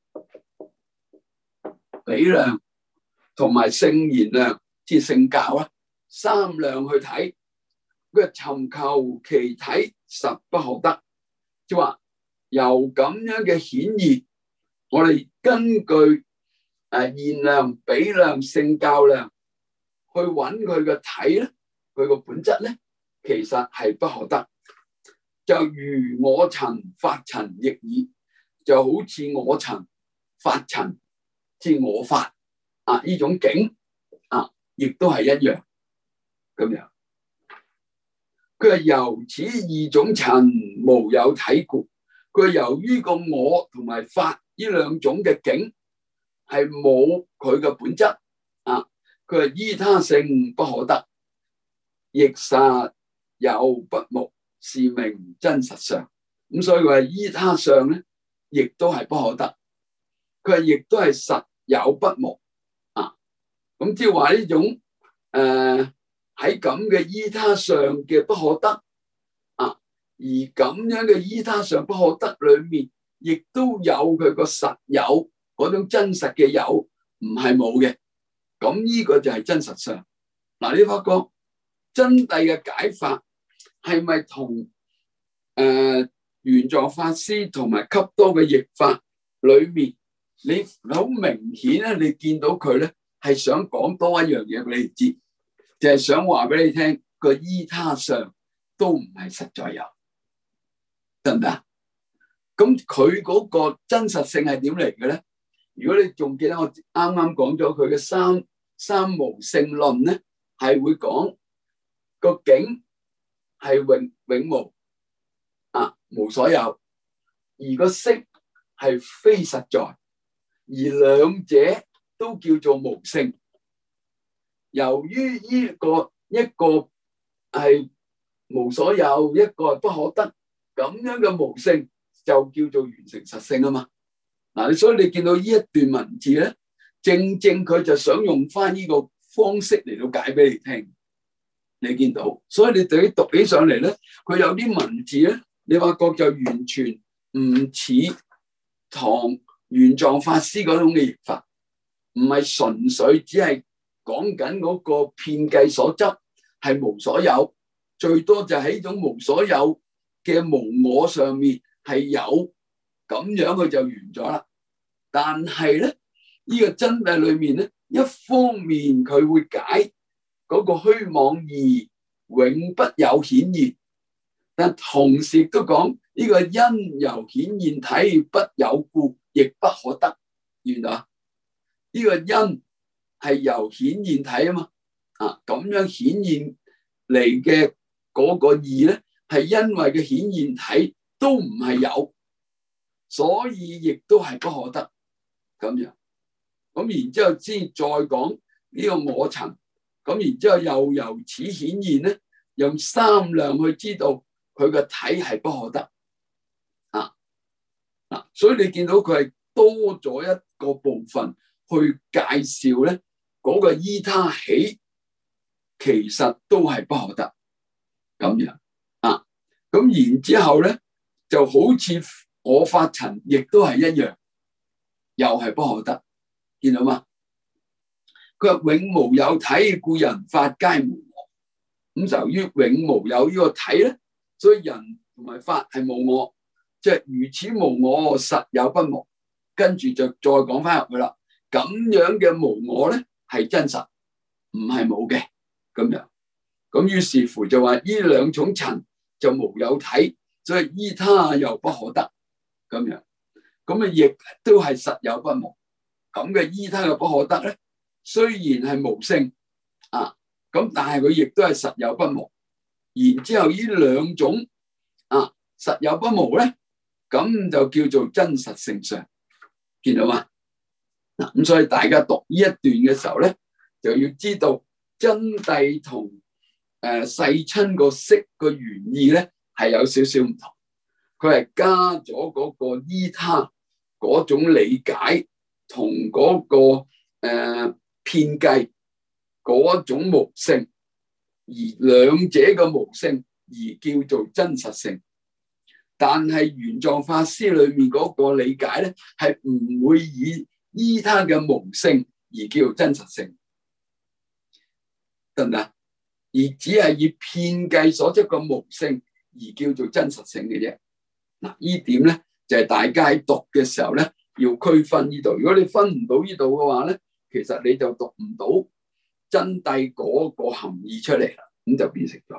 比量同埋聖言量即係聖教啦，三量去睇，佢尋求其體實不可得，即係話由咁樣嘅顯現，我哋根據現量、比量、聖教量去揾佢個體咧，佢個本質咧，其實係不可得。就如我塵法塵亦爾，就好似我塵法塵即我法啊，呢種境啊，亦都係一樣咁樣。佢係由此二種塵無有體故，佢係由於個我同埋法呢兩種嘅境係冇佢嘅本質啊，佢係依他性不可得，亦實有不無，是名真實相。咁所以佢係依他相咧，亦都係不可得，佢係亦都係實有不無啊。咁即係話呢種喺咁嘅依他相嘅不可得啊，而咁樣嘅依他相不可得裏面，亦都有佢個實有嗰種真實嘅有，唔係冇嘅。咁呢個就係真實相。嗱，你發覺真諦嘅解法係咪同玄奘法師同埋笈多嘅譯法裏面，你好明顯咧，你見到佢咧係想講多一樣嘢俾你知，就係想話俾你聽，個依他相都唔係實在有，得唔得？咁佢嗰個真實性係點嚟嘅咧？如果你仲記得我啱啱講咗佢嘅三無性論咧，係會講個境係永無啊，無所有，而個色係非實在，而兩者都叫做無性。由於呢個一個係無所有，一個係不可得，咁樣嘅無性就叫做完成實性啊嘛。嗱，所以你見到呢一段文字咧，正佢就想用翻呢個方式嚟到解俾你聽。你見到，所以你對於讀起上嚟咧，佢有啲文字咧，你發覺就完全唔似唐玄奘法師嗰種嘅譯法，唔係純粹只係講緊嗰個遍計所執係無所有，最多就喺呢種無所有嘅無我上面係有，咁樣佢就完咗啦。但係咧，呢個真諦裏面咧，一方面佢會解嗰個虛妄義永不有顯現，但同時亦都講呢個因由顯現體不有故，亦不可得。原來呢個因係由顯現體啊嘛，啊咁樣顯現嚟嘅嗰個義咧，係因為嘅顯現體都唔係有，所以亦都係不可得咁樣。咁然之後先再講呢個我塵咁然之後又由此顯現咧，用三量去知道佢個體係不可得所以你見到佢係多咗一個部分去介紹咧嗰個依他起，其實都係不可得咁樣咁然之後咧就好似我發塵亦都係一樣，又係不可得，見到嗎？佢話永無有體，故人法皆無我。咁由於永無有呢個體咧，所以人同埋法係無我，即係如此無我，實有不無。跟住就再講翻入去啦。咁樣嘅無我咧係真實，唔係冇嘅咁樣。咁於是乎就話呢兩種塵就無有體，所以依他又不可得咁樣。咁亦都係實有不無。咁嘅依他嘅不可得咧，雖然係無性咁但係佢亦都係實有不無。然之後呢兩種實有不無咧，咁就叫做真實性相，見到嗎？咁所以大家讀呢一段嘅時候咧，就要知道真諦同世親個識個原意咧係有少少唔同。佢係加咗嗰個依他嗰種理解同嗰個遍計嗰種無性，而兩者嘅無性而叫做真實性。但係玄奘法師裏面嗰個理解咧，係唔會以依他嘅無性而叫做真實性，得唔得？而只係以遍計所執嘅無性而叫做真實性嘅啫。呢點咧就係大家喺讀嘅時候咧要區分呢度。如果你分唔到呢度嘅話咧，其實你就讀唔到真諦嗰個含義出嚟啦，咁就變成咗。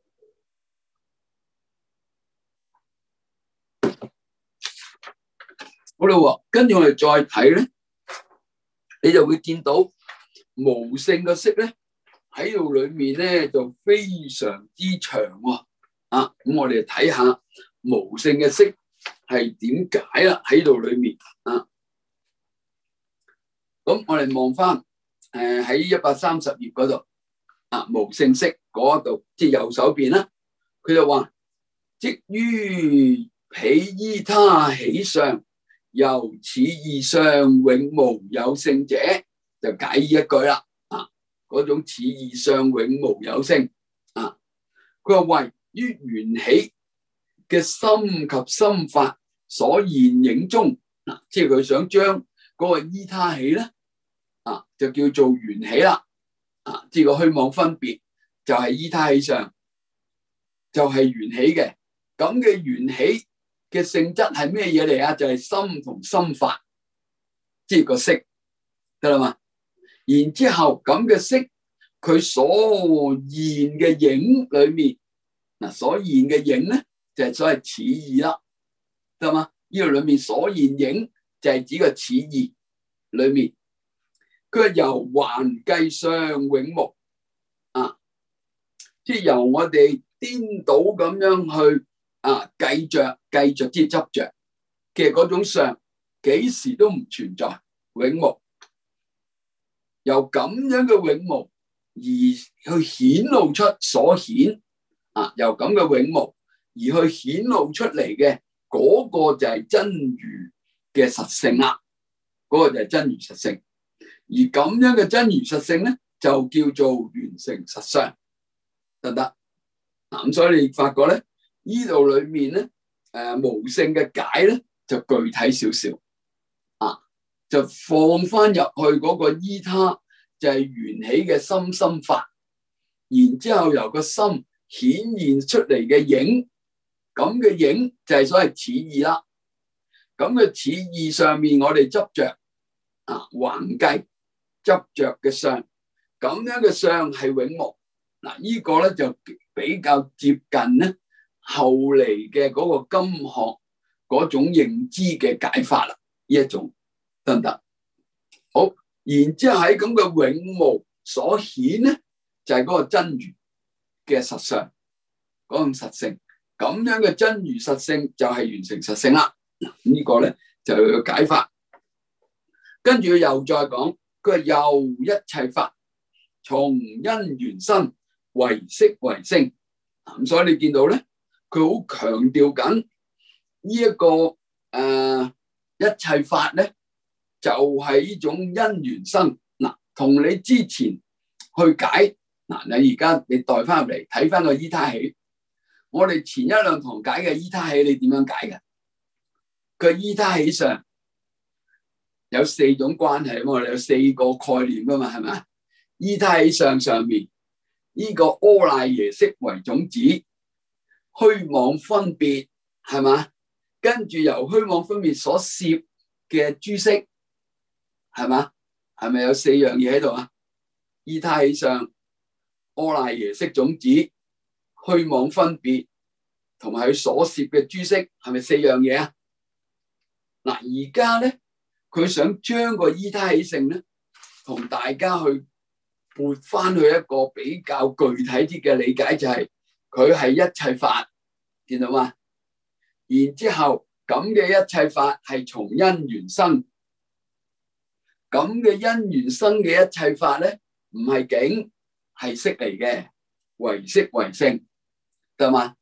好啦，跟住我哋再睇咧，你就會見到無性嘅識咧喺度裏面咧就非常之長喎。咁我哋睇下無性嘅識係點解啦？喺度裏面咁我哋望翻喺130頁嗰度無性識嗰度，即係右手邊啦。佢就話：即於彼依他起相，由此異相永無有性者，就解呢一句啦。嗰種此異相永無有性佢話為於緣起嘅心及心法所現影中，即係佢想將嗰個依他起咧就叫做緣起啦。即係個虛妄分別就係依他起相，就係緣起嘅。咁嘅緣起嘅性質係咩嘢嚟啊？就係心同心法，即係個識，得啦嘛。然之後咁嘅識，佢所現嘅影裏面，所現嘅影咧就係所謂此異啦，得嘛？呢度裏面所現影就係指個此異裏面，佢係由還計相永無即係由我哋顛倒咁樣去計着即係執着嘅嗰種相，幾時都唔存在，永無。由咁樣嘅永無而去顯露出所顯由咁嘅永無而去顯露出嚟嘅嗰個就係真如嘅實性啦，嗰個就係真如實性。而咁樣嘅真如實性咧，就叫做圓成實相，得唔得？咁所以你發覺咧，呢度裏面咧，無性嘅解咧就具體少少，就放翻入去嗰個依他，就係緣起嘅心心法，然之後由個心顯現出嚟嘅影，咁嘅影就係所謂此異啦。咁嘅此異上面我哋執着還計執着嘅相，咁樣嘅相係永無。呢個咧就比較接近咧後嚟嘅嗰個金學嗰種認知嘅解法啦，呢一種得唔得？好，然之後喺咁嘅永無所顯咧，就係嗰個真如嘅實相，嗰種實性。咁樣嘅真如實性就係完成實性啦。呢個咧就係個解法。跟住佢又再講，佢話由一切法從因緣生，唯識唯性。咁所以你見到咧，佢好強調緊呢一個一切法咧，就係呢種因緣生。嗱，同你之前去解嗱，你而家你代翻入嚟睇翻個依他起，我哋前一兩堂解嘅依他起，你點樣解嘅？佢依他起上有4種關係，我哋有4個概念噶嘛，係咪？依他起上面呢個阿賴耶識為種子，虛妄分別係嘛？跟住由虛妄分別所攝嘅諸色係嘛？係咪有4樣嘢喺度啊？依他起上、阿賴耶識種子、虛妄分別同埋佢所攝嘅諸色，係咪4樣嘢啊？嗱，而家咧佢想將個依他起性咧，同大家去撥翻去一個比較具體啲嘅理解，就係佢係一切法，見到嘛？然之後咁嘅一切法係從因緣生，咁嘅因緣生嘅一切法咧，唔係境，係識嚟嘅，唯識唯性，得嘛？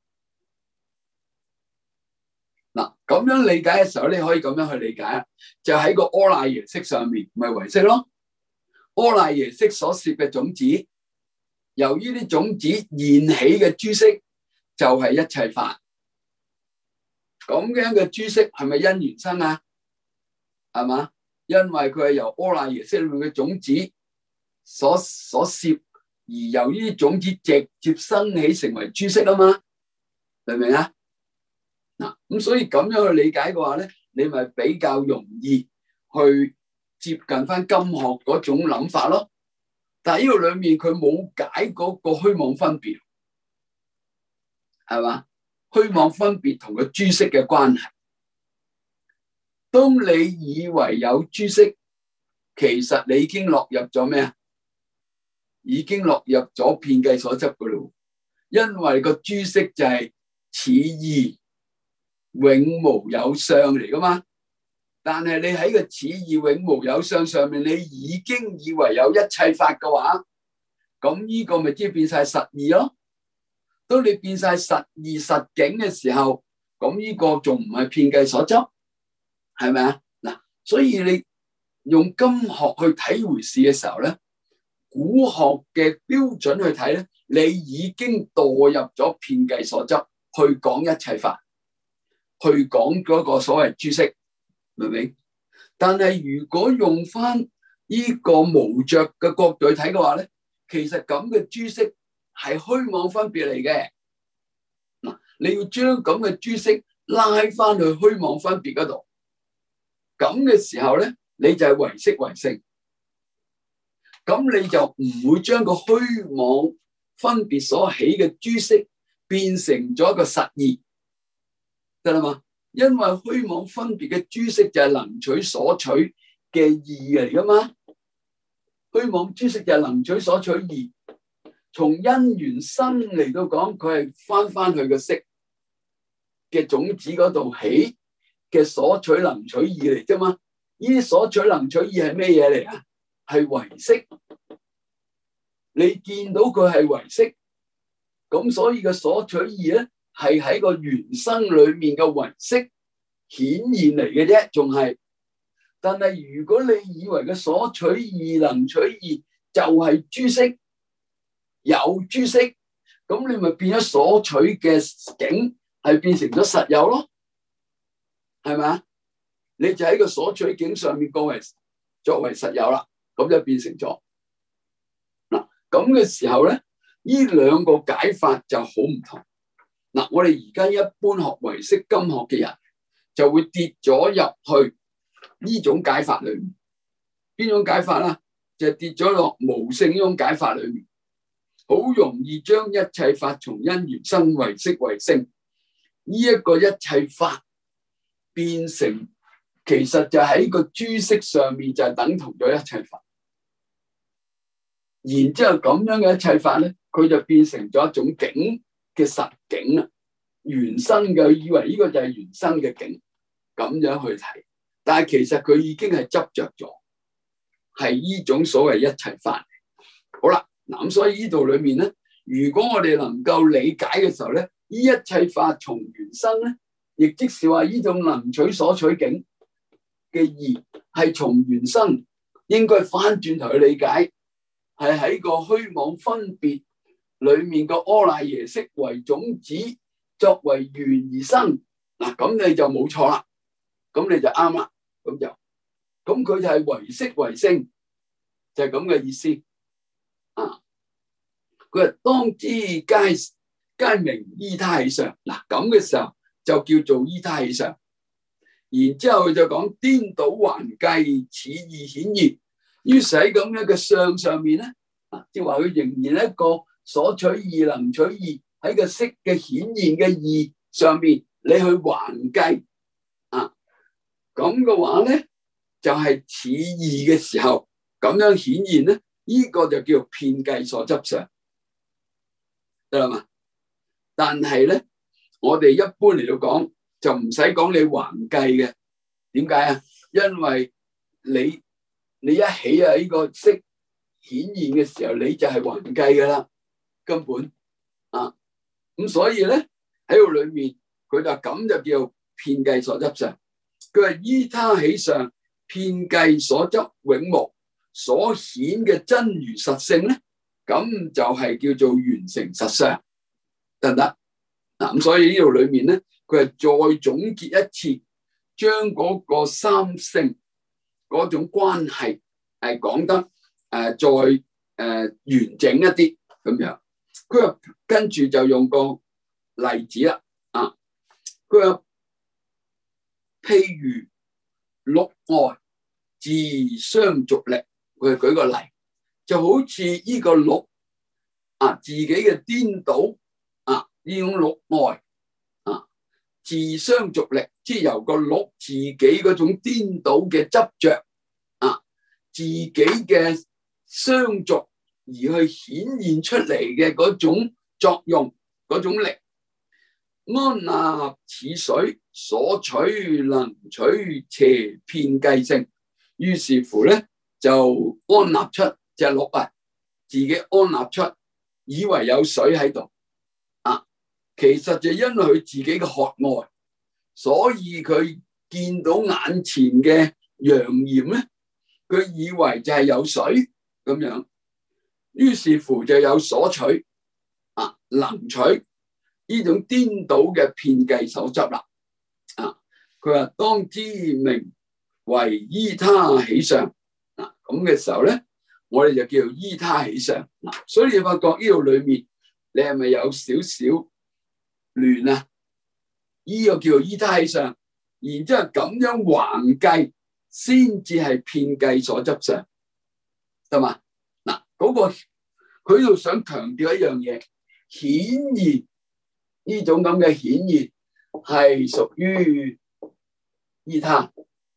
嗱，咁樣理解嘅時候，你可以咁樣去理解，就喺個阿賴耶識上面，咪唯識咯。阿賴耶識所攝嘅種子，由於啲種子現起嘅諸色，就係一切法。咁樣嘅諸色係咪因緣生啊？係嘛？因為佢係由阿賴耶識裏面嘅種子所攝，而由於種子直接生起成為諸色啊嘛，明唔明啊？嗱，咁所以咁樣去理解嘅話咧，你咪比較容易去接近翻金學嗰種諗法咯。但係呢個裏面佢冇解嗰個虛妄分別，係嘛？虛妄分別同個諸色嘅關係。當你以為有諸色，其實你已經落入咗咩啊？已經落入咗遍計所執噶啦，因為個諸色就係此義永無有相嚟噶嘛。但係你喺個此義永無有相上面，你已經以為有一切法嘅話，咁呢個咪即係變晒實義咯。當你變晒實義實境嘅時候，咁呢個仲唔係遍計所執？係咪啊？嗱，所以你用金學去睇回事嘅時候咧，古學嘅標準去睇咧，你已經墮入咗遍計所執，去講一切法，去講嗰個所謂諸色，明唔明？但係如果用翻呢個無着嘅角度去睇嘅話咧，其實咁嘅諸色係虛妄分別嚟嘅。嗱，你要將咁嘅諸色拉翻去虛妄分別嗰度，咁嘅時候咧，你就係唯識唯性。咁你就唔會將個虛妄分別所起嘅諸色變成咗一個實義，得啦嘛？因為虛妄分別嘅諸色就係能取所取嘅義嚟噶嘛，虛妄諸色就係能取所取義，從因緣生嚟到講，佢係翻去個色嘅種子嗰度起嘅所取能取義嚟啫嘛。呢啲所取能取義係咩嘢嚟啊？係唯識。你見到佢係唯識，咁所以個所取義咧係喺個緣生裏面嘅唯識顯現嚟嘅啫，仲係。但係如果你以為嘅所取義能取義就係諸色，有諸色，咁你咪變咗所取嘅境係變成咗實有咯，係咪啊？你就喺個所取境上面作為實有啦，咁就變成咗。咁嘅時候咧，呢兩個解法就好唔同。嗱，我哋而家一般學唯識金學嘅人就會跌咗入去呢種解法裏面。邊種解法啦？就跌咗落無性呢種解法裏面，好容易將一切法從因緣生，唯識唯性。呢一個一切法變成，其實就喺個諸色上面就等同咗一切法。然之後咁樣嘅一切法咧，佢就變成咗一種境嘅實境啦，原生嘅，以為呢個就係原生嘅境，咁樣去睇。但係其實佢已經係執着咗，係呢種所謂一切法。 好啦，嗱咁所以呢度裏面咧，如果我哋能夠理解嘅時候咧，呢一切法從緣生咧，亦即是話呢種能取所取境嘅義係從緣生，應該翻轉頭去理解，係喺個虛妄分別裏面個阿賴耶識為種子，作為緣而生。嗱，咁你就冇錯啦，咁你就啱啦，咁佢就係唯識唯性，就係咁嘅意思。佢話當知皆名依他起相，嗱咁嘅時候就叫做依他起相。然之後佢就講顛倒還計，此義顯現。於是喺咁樣嘅相上面咧，即係話佢仍然一個所取義能取義，喺個識嘅顯現嘅義上面，你去還計咁嘅話咧，就係此義嘅時候咁樣顯現咧，呢個就叫做遍計所執相，得啦嘛？但係咧，我哋一般嚟到講就唔使講你還計嘅，點解啊？因為你一起呢個識顯現嘅時候，你就係還計噶啦，根本咁所以咧喺度裏面佢就咁就叫遍計所執相。佢話依他起相，遍計所執永無，所顯嘅真如實性咧，咁就係叫做完成實相，得唔得？咁所以呢度裏面咧，佢係再總結一次，將嗰個三性嗰種關係係講得再完整一啲咁樣。佢話跟住就用個例子啦，佢話譬如六外自相續力，佢舉個例，就好似呢個六自己嘅顛倒呢種六外自相續力，即係由個六自己嗰種顛倒嘅執着自己嘅相續而去顯現出嚟嘅嗰種作用嗰種力，安立此水所取能取邪遍計性，於是乎咧就安立出隻六自己安立出，以為有水喺度其實就因為佢自己嘅渴愛，所以佢見到眼前嘅陽焰咧，佢以為就係有水咁樣，於是乎就有所取能取呢種顛倒嘅遍計所執啦。佢話當知名為依他起相，咁嘅時候咧，我哋就叫做依他起相。所以你發覺呢度裏面，你係咪有少少亂啊？呢個叫做依他起相，然之後咁樣還計先至係遍計所執相，係嘛？嗰個佢度想強調一樣嘢，顯現呢種咁嘅顯現係屬於依他，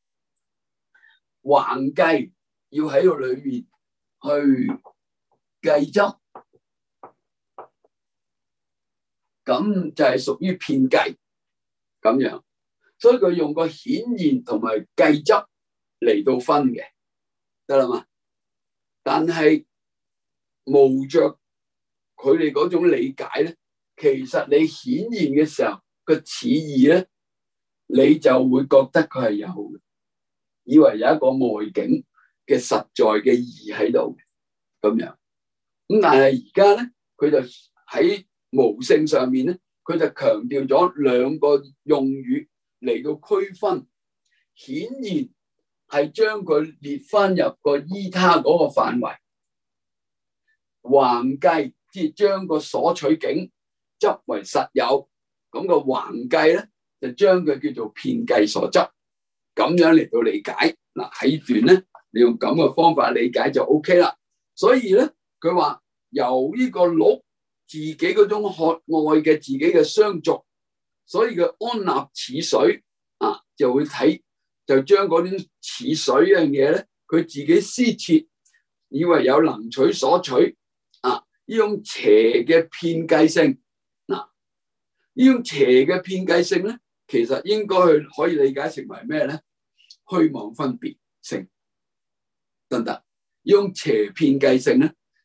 還計要喺度裏面去計執，咁就係屬於遍計咁樣，所以佢用個顯現同埋計執嚟到分嘅，得啦嘛？但係無着佢哋嗰種理解咧，其實你顯現嘅時候個此義咧，你就會覺得佢係有嘅，以為有一個外境嘅實在嘅義喺度咁樣。咁但係而家咧，佢就喺無性上面咧，佢就強調咗兩個用語嚟到區分，顯然係將佢列翻入個依他嗰個範圍，還計即係將個所取境執為實有，咁個還計咧就將佢叫做遍計所執，咁樣嚟到理解。喺段咧，你用咁嘅方法理解就 OK 啦。所以咧，佢話由呢個六自己嗰種渴愛嘅自己嘅相續，所以佢安立此水就會睇，就將嗰啲似水嘅嘢咧，佢自己施設，以為有能取所取呢種邪嘅遍計性，呢種邪嘅遍計性咧，其實應該可以理解成為咩咧？虛妄分別性，得唔得？呢種邪遍計性咧，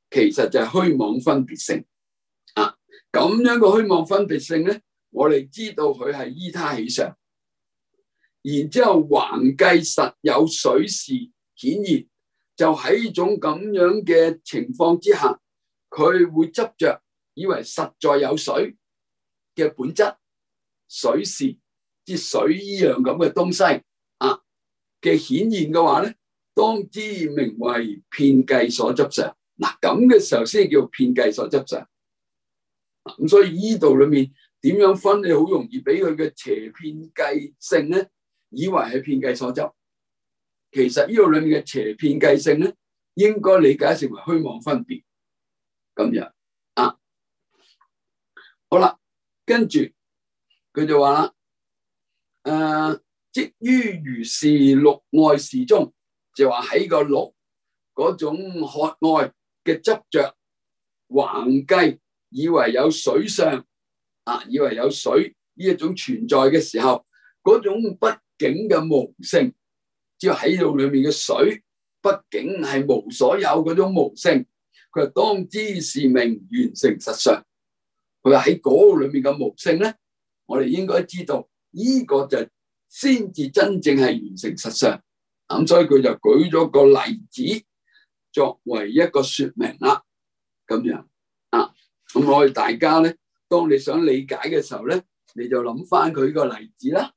其實就係虛妄分別性啊。咁樣個虛妄分別性咧，我哋知道佢係依他起上，然之後橫計實有水是顯現，就喺呢種咁樣嘅情況之下，佢會執着以為實在有水嘅本質，水是即水依樣咁嘅東西啊嘅顯現嘅話咧，當知名為遍計所執相。嗱，咁嘅時候先叫遍計所執相。咁所以呢度裏面點樣分，你好容易俾佢嘅邪遍計性咧，以為係遍計所執。其實呢度裏面嘅邪遍計性咧，應該理解成為虛妄分別咁樣啊。好啦，跟住佢就話啦，即於如是六愛事中，就話喺個六嗰種渴愛嘅執着橫計，以為有水相啊，以為有水呢一種存在嘅時候，嗰種畢竟嘅無性，只要喺度裏面嘅水，畢竟係無所有嗰種無性。佢話當知是名完成實相。佢話喺嗰個裏面嘅無性咧，我哋應該知道呢個就先至真正係完成實相。咁所以佢就舉咗個例子作為一個說明啦，咁樣啊。咁我哋大家咧，當你想理解嘅時候咧，你就諗翻佢個例子啦。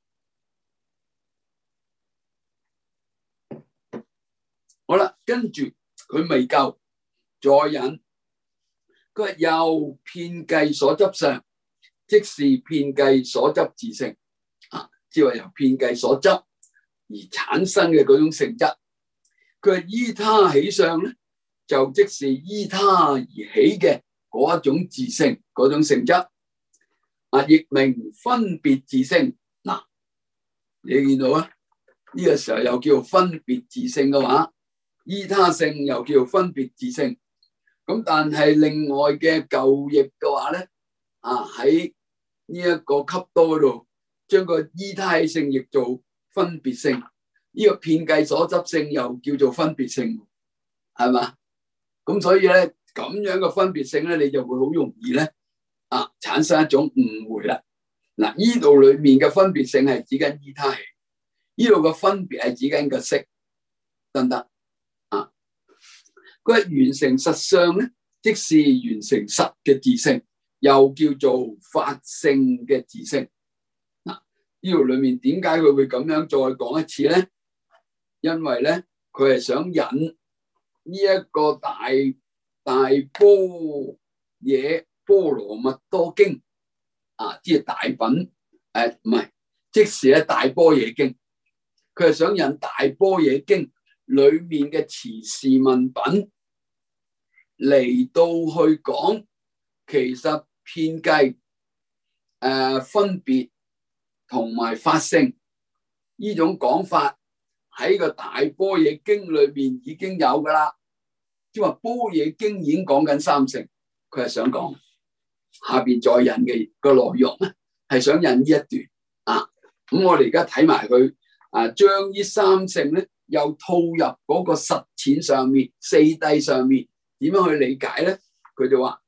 好啦，跟住佢未夠，再引。佢話又遍計所執相，即是遍計所執自性啊，即係由遍計所執而產生嘅嗰種性質。佢話依他起相咧，就即是依他而起嘅嗰一種自性，嗰種性質啊，亦名分別自性。嗱，你見到啊？呢個時候又叫分別自性嘅話，依他性又叫分別自性。咁但係另外嘅舊譯嘅話咧，啊喺呢一個級多嗰度，將個依他起性譯做分別性，呢個遍計所執性又叫做分別性，係嘛？咁所以咧，咁樣嘅分別性咧，你就會好容易咧啊產生一種誤會啦。嗱，呢度裏面嘅分別性係指緊依他起，呢度嘅分別係指緊個色，得唔得？佢係完成實相咧，即是完成實嘅自性，又叫做法性嘅自性。嗱，呢度裏面點解佢會咁樣再講一次咧？因為咧，佢係想引呢一個大般若波羅蜜多經啊，即係大品唔係，即是咧大般若經。佢係想引大般若經裏面嘅持事問品嚟到去講，其實遍計分別同埋法性呢種講法喺個大般若經裏面已經有噶啦，即係話般若經已經講緊三性，佢係想講下邊再引嘅個內容咧，係想引呢一段啊。咁我哋而家睇埋佢啊，將呢三性咧又套入嗰個實踐上面，四諦上面點樣去理解咧？佢就話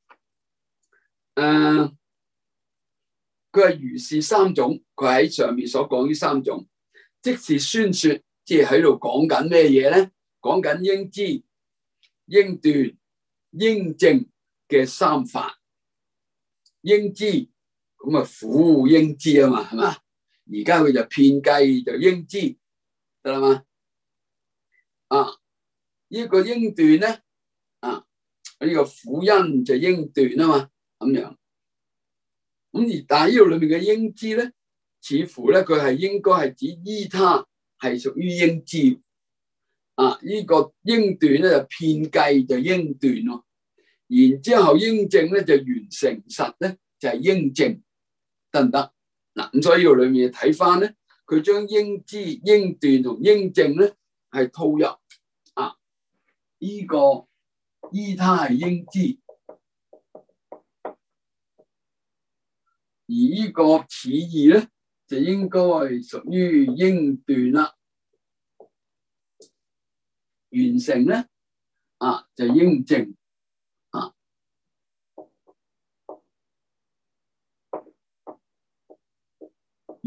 佢係如是三種，佢喺上面所講呢三種，即是宣說，即係喺度講緊咩嘢咧？講緊應知、應斷、應證嘅三法。應知咁啊，苦應知啊嘛，係嘛？而家佢就遍計就應知得啦嘛。啊，呢個應斷咧，啊呢個苦因就應斷啊嘛，咁樣。咁而但係呢度裏面嘅應知咧，似乎咧佢係應該係指依他係屬於應知。啊，呢個應斷咧就遍計就應斷咯。然之後應證咧就完成實咧就係應證，得唔得？嗱，咁所以呢度裏面睇翻咧，佢將應知、應斷同應證咧係套入啊呢個依他係應知，而呢個此義咧就應該係屬於應斷啦。完成咧啊就應證。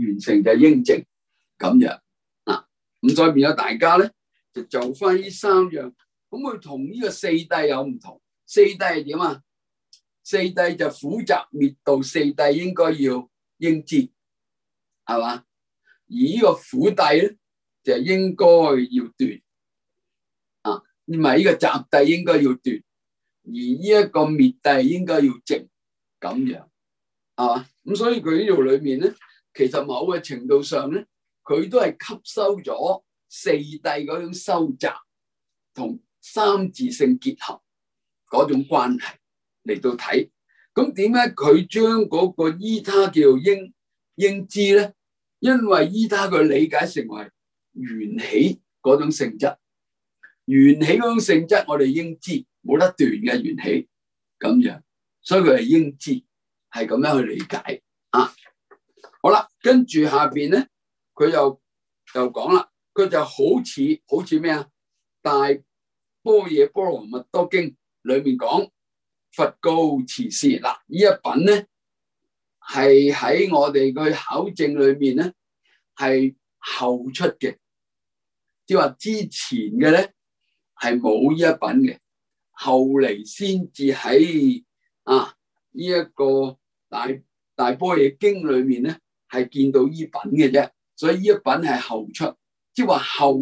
完成就應證咁樣啊。咁所以變咗大家咧就翻呢三樣，咁佢同呢個四諦有唔同。四諦係點啊？四諦就苦集滅道，四諦應該要應知，係嘛？而呢個苦諦咧就應該要斷啊，唔係呢個集諦應該要斷，而呢一個滅諦應該要證咁樣，係嘛？咁所以佢呢度裏面咧，其實某個程度上咧，佢都係吸收咗四諦嗰種收集同三自性結合嗰種關係嚟到睇。咁點解佢將嗰個依他叫做應知咧？因為依他佢理解成為緣起嗰種性質，緣起嗰種性質我哋應知，冇得斷嘅緣起咁樣，所以佢係應知，係咁樣去理解啊。好啦，跟住下邊咧，佢又講啦，佢就好似咩啊？大般若波羅蜜多經裏面講。佛告持是，嗱，呢一品咧係喺我哋嘅考證裏面咧係後出嘅，即係話之前嘅咧係冇呢一品嘅，後嚟先至喺呢一個大般若經裏面咧係見到呢品嘅啫，所以呢一品係後出，即係話後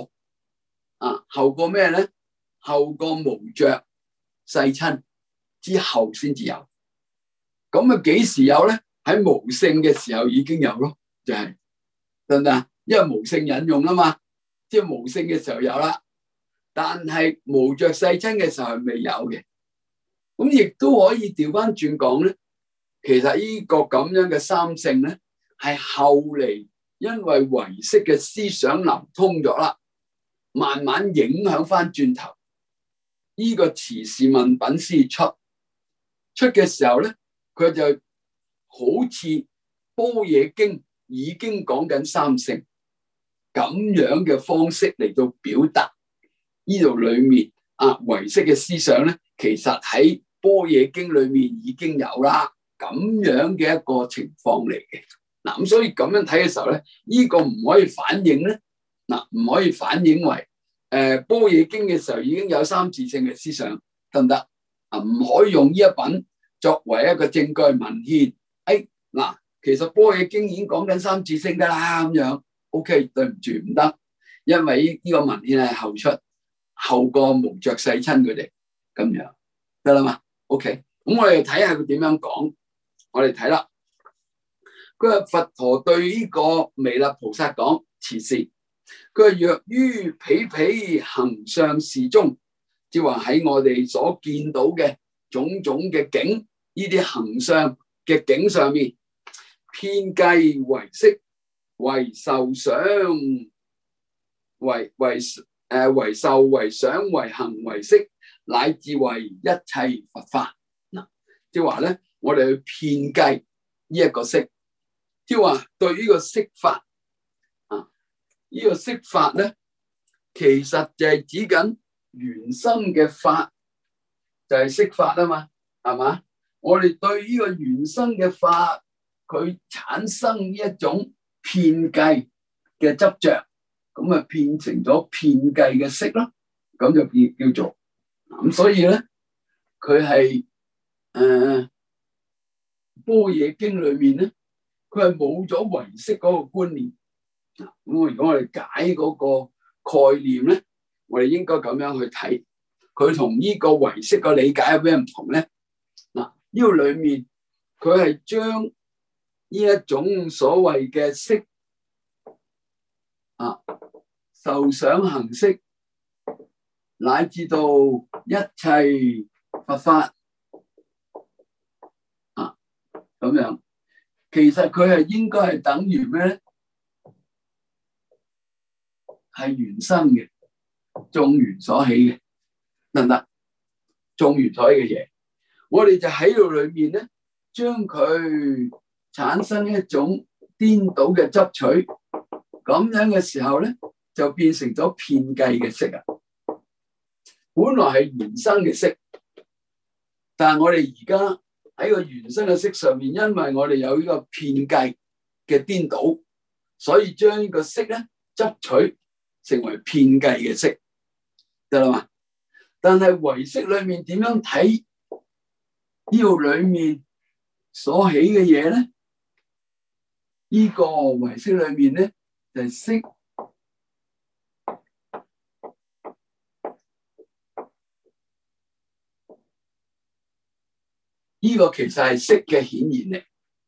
過咩咧？後過無着世親之後先至有，咁啊幾時有咧？喺無性嘅時候已經有咯，就係得唔得？因為無性引用啊嘛，即係無性嘅時候有啦，但係無着世親嘅時候係未有嘅。咁亦都可以調翻轉講咧，其實呢個咁樣嘅三性咧，係後嚟因為唯識嘅思想流通咗啦，慢慢影響翻轉頭，呢個持是問品先出嘅時候咧，佢就好似般若經已經講緊三性咁樣嘅方式嚟到表達呢度裏面唯識嘅思想咧，其實喺般若經裏面已經有啦，咁樣嘅一個情況嚟嘅。嗱，咁所以咁樣睇嘅時候咧，呢個唔可以反映咧，唔可以反映為般若經嘅時候已經有三自性嘅思想，得唔得？唔可以用呢一品作為一個證據文獻。其實般若經已經講緊三自性噶啦，咁樣 OK， 對唔住唔得，因為呢個文獻係後出，後過無着世親佢哋咁樣得啦嘛。OK， 咁我哋睇下佢點樣講。我哋睇啦，佢話佛陀對呢個彌勒菩薩講持是，佢話若於彼彼行相事中，即係話喺我哋所見到嘅種種嘅境，呢啲行相嘅境上面，遍計唯識，唯受想，唯受唯想唯行唯識，乃至為一切佛法。嗱，即係話咧，我哋去遍計呢一個識，即係話對呢個識法呢個識法咧，其實就係指緊原生嘅法，就係識法啊嘛，係嘛？我哋對呢個原生嘅法，佢產生呢一種遍計嘅執着，咁啊變成咗遍計嘅識咯，咁就叫做咁。所以咧，佢係般若經裏面咧，佢係冇咗唯識嗰個觀念。咁如果我哋解嗰個概念咧，我哋應該咁樣去睇，佢同呢個唯識嘅理解有咩唔同咧？嗱，呢個裏面佢係將呢一種所謂嘅識受想行識，乃至到一切佛法咁樣，其實佢係應該係等於咩咧？係原生嘅，眾緣所起嘅，得唔得？眾緣所起嘅嘢，我哋就喺度裏面咧，將佢產生一種顛倒嘅執取，咁樣嘅時候咧，就變成咗遍計嘅識啊！本來係原生嘅識，但係我哋而家喺個原生嘅識上面，因為我哋有呢個遍計， 嘅顛倒，所以將呢個色咧執取成為遍計嘅色，得啦嘛？但係唯識裏面點樣睇呢度裏面所起嘅嘢咧？呢個唯識裏面咧就係色，呢個其實係色嘅顯現嚟。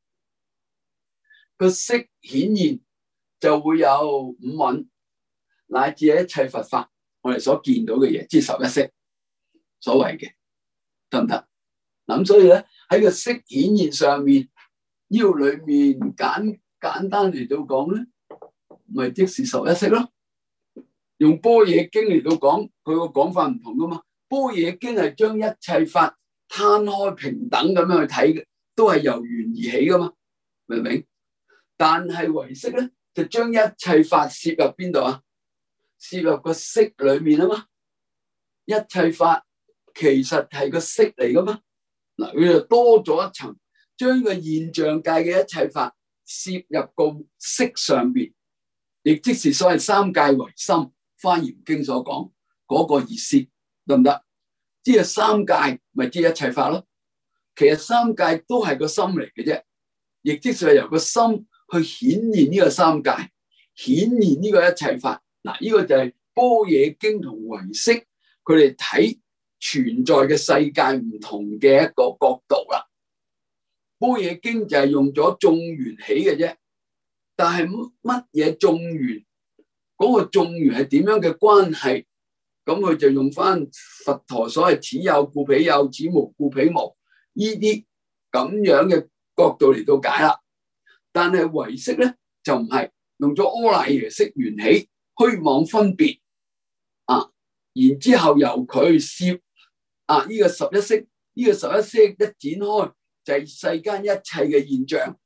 個色顯現就會有五蘊，乃至一切佛法，我哋所見到嘅嘢，即係十一色所謂嘅，得唔得？咁所以咧喺個色顯現上面，呢度裏面簡單嚟到講咧，咪即是十一色咯。用般若經嚟到講，佢個講法唔同噶嘛。般若經係將一切法攤開平等咁樣去睇嘅，都係由緣而起噶嘛，明唔明？但係唯識咧，就將一切法攝入邊度啊？攝入個色裏面啊嘛。一切法其實係個色嚟噶嘛。嗱，佢就多咗一層，將個現象界嘅一切法攝入個色上邊，亦即是所謂三界唯心，《華嚴經》所講嗰個意思，得唔得？即係三界咪即係一切法咯。其實三界都係個心嚟嘅啫，亦即是係由個心去顯現呢個三界，顯現呢個一切法。嗱，呢個就係般若經同唯識佢哋睇存在嘅世界唔同嘅一個角度啦。般若經就係用咗眾緣起嘅啫，但係乜嘢眾緣？嗰個眾緣係點樣嘅關係？咁佢就用翻佛陀所謂此有故彼有，此無故彼無呢啲咁樣嘅角度嚟到解啦。但係唯識咧就唔係用咗阿賴耶識緣起虛妄分別啊，然之後由佢攝啊呢個十一識，呢個十一識一展開就係世間一切嘅現象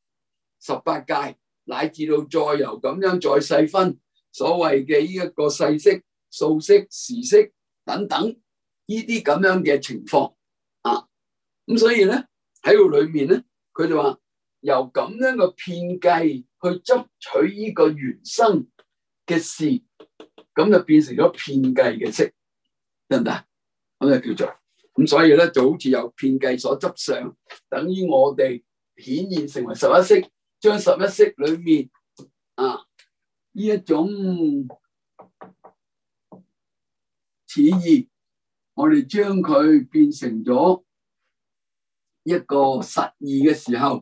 ，18界乃至到再由咁樣再細分所謂嘅呢一個細識、數識、時識等等呢啲咁樣嘅情況啊。咁所以咧喺度裏面咧，佢就話由咁樣嘅遍計去執取呢個原生嘅事，咁就變成咗遍計嘅色，得唔得？咁就叫做咁，所以咧就好似有遍計所執相，等於我哋顯現成為十一識，將十一識裏面啊呢一種此意，我哋將佢變成咗一個實義嘅時候，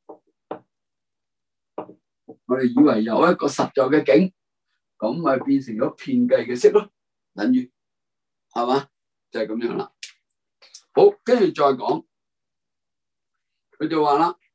我哋以為有一個實在嘅境，咁咪變成咗遍計嘅色咯，等於係嘛？就係咁樣啦。好，跟住再講，佢就話啦，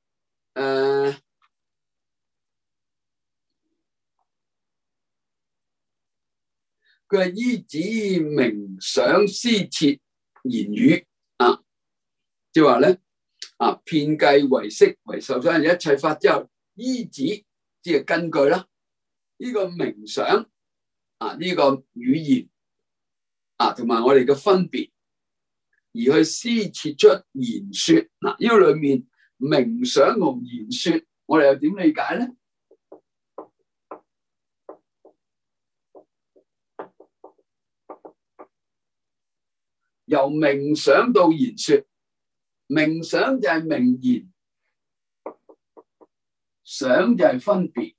佢係依止名想思設言語啊，即係話咧啊，遍計唯識為受想行一切法之後，依止即係根據啦，呢個名想啊，呢個語言啊，同埋我哋嘅分別，而去思設出言說。嗱，呢個裏面名想同言說，我哋又點理解咧？由名想到言說，名想就係名言，想就係分別，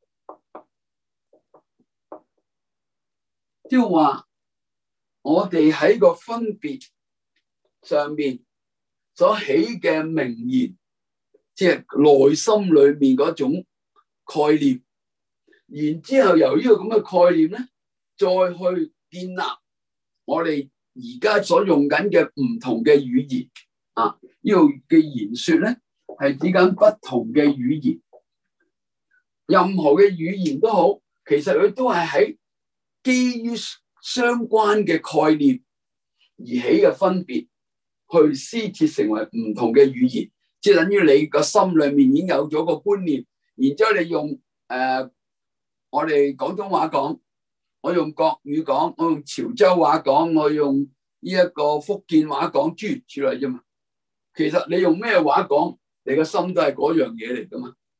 即係話我哋喺個分別上面所起嘅名言，即係內心裏面嗰種概念，然之後由呢個咁嘅概念咧，再去建立我哋而家所用緊嘅唔同嘅語言啊，呢度嘅言說咧係指緊不同嘅語言，任何嘅語言都好，其實佢都係喺基於相關嘅概念而起嘅分別，去施設成為唔同嘅語言，即係等於你個心裏面已經有咗個觀念，然之後你用我哋廣東話講，我用國語講，我用潮州話講，我用呢一個福建話講，諸如此類啫嘛。其實你用咩話講，你個心都係嗰樣嘢嚟噶嘛。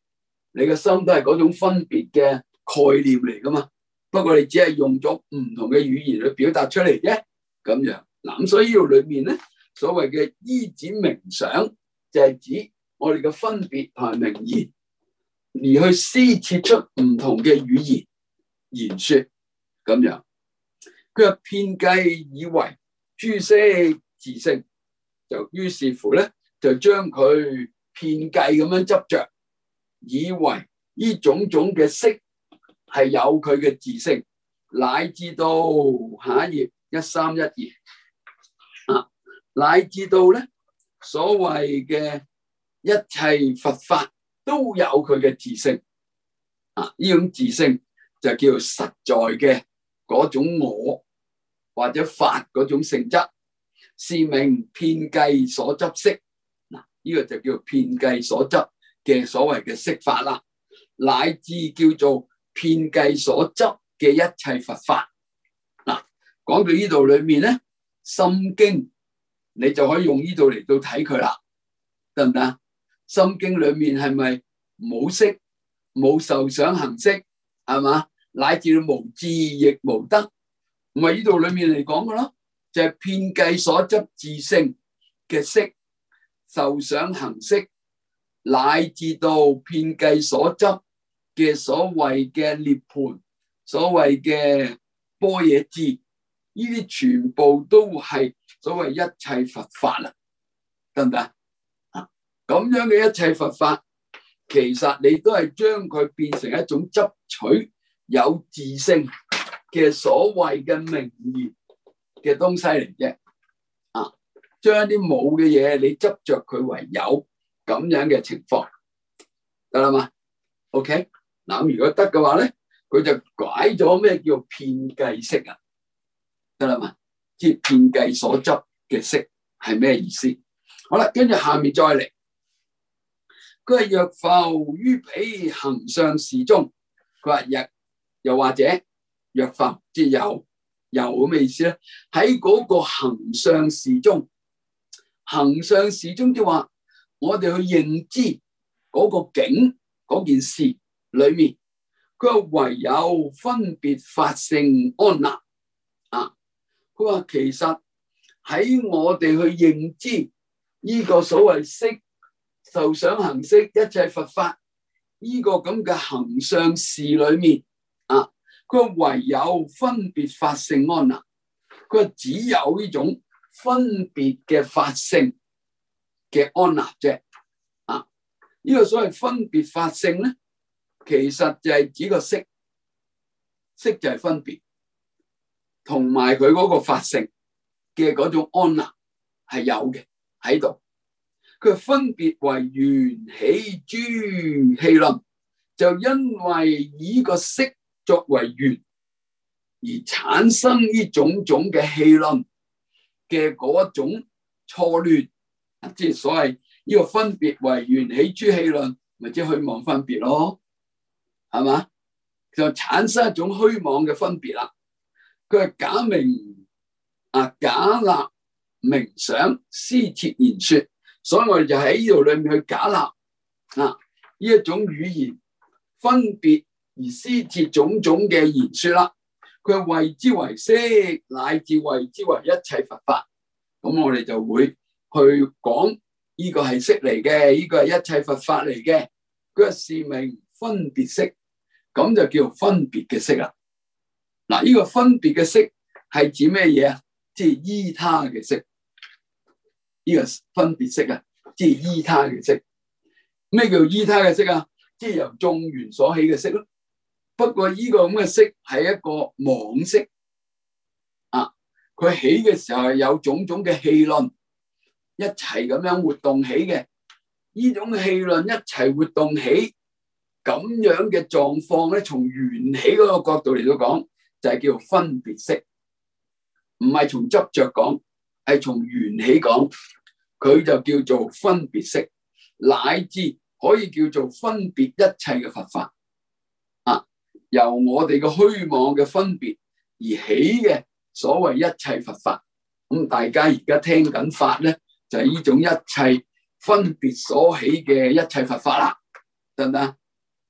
你嘅心都係嗰種分別嘅概念嚟噶嘛。不過你只係用咗唔同嘅語言去表達出嚟啫。咁樣嗱，咁所以呢度裏面咧，所謂嘅依止名想，就係指我哋嘅分別同埋名言，而去施設出唔同嘅語言言說咁樣。佢話遍計以為諸色自性，就於是乎咧，就將佢遍計咁樣執着，以為呢種種嘅色係有佢嘅自性，乃至到下一頁1312啊，乃至到咧所謂嘅一切佛法都有佢嘅自性啊，呢種自性就叫做實在嘅嗰種我或者法嗰種性質，是名遍計所執色。嗱，呢個就叫做遍計所執嘅所謂嘅色法啦，乃至叫做遍計所執嘅一切佛法。嗱，講到呢度裏面咧，心經你就可以用呢度嚟到睇佢啦，得唔得？心經裏面係咪冇色、冇受想行識，係嘛？乃至到無智亦無得，唔係呢度裏面嚟講嘅咯，就係遍計所執自性嘅色、受想行識，乃至到遍計所執嘅所謂嘅涅槃、所謂嘅般若智，呢啲全部都係所謂一切佛法啦，得唔得啊？咁樣嘅一切佛法，其實你都係將佢變成一種執取有自性嘅所謂嘅名言嘅東西嚟嘅，啊，將一啲冇嘅嘢你執着佢為有咁樣嘅情況，得啦嘛 ？OK， 嗱，如果得嘅話咧，佢就解咗咩叫遍計色啊？得啦嘛，即係遍計所執嘅色係咩意思？好啦，跟住下面再嚟，佢係若復於彼行相事中，佢話又或者若復即係有咁嘅意思咧？喺嗰個行相事中，行相事中即係話我哋去認知嗰個境嗰件事裏面，佢話唯有分別法性安立啊！佢話其實喺我哋去認知呢個所謂色、受想行識一切佛法呢個咁嘅行相事裏面啊，佢話唯有分別法性安立。佢話只有呢種分別嘅法性嘅安立啫。啊，呢個所謂分別法性咧，其實就係指個色，色就係分別，同埋佢嗰個法性嘅嗰種安立係有嘅喺度。佢分別為緣起諸戲論，就因為以個色作為緣而產生呢種種嘅戲論嘅嗰種錯亂，即係所謂呢個分別為緣起諸戲論，咪即係虛妄分別咯，係嘛？就產生一種虛妄嘅分別啦。佢係假名啊，假立名想，施設言說。所以我哋就喺呢度裏面去假立啊呢一種語言分別而施設種種嘅言說啦。佢謂之為色，乃至謂之為一切佛法。咁我哋就會去講呢個係色嚟嘅，呢個係一切佛法嚟嘅。佢係是名分別色，咁就叫分別嘅色啦。嗱，呢個分別嘅色係指咩嘢啊？即係依他嘅色。呢個分別色啊，即係依他嘅色。咩叫依他嘅色啊？即係由眾緣所起嘅色咯。不過呢個咁嘅色係一個妄色啊，佢起嘅時候係有種種嘅戲論一齊咁樣活動起嘅。呢種戲論一齊活動起咁樣嘅狀況咧，從緣起嗰個角度嚟到講，就係叫做分別色，唔係從執着講，係從緣起講，佢就叫做分別色，乃至可以叫做分別一切嘅佛法啊。由我哋嘅虛妄嘅分別而起嘅所謂一切佛法，咁大家而家聽緊法咧，就係呢種一切分別所起嘅一切佛法啦，得唔得？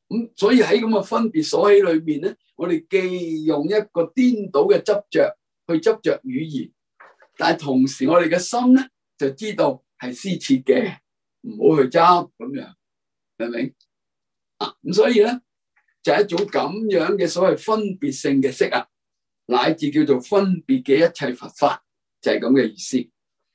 咁所以喺咁嘅分別所起裏面咧，我哋既用一個顛倒嘅執着去執着語言，但係同時我哋嘅心咧就知道係施設嘅，唔好去執咁樣，明唔明？咁所以咧就係一種咁樣嘅所謂分別性嘅識啊，乃至叫做分別嘅一切佛法，就係咁嘅意思。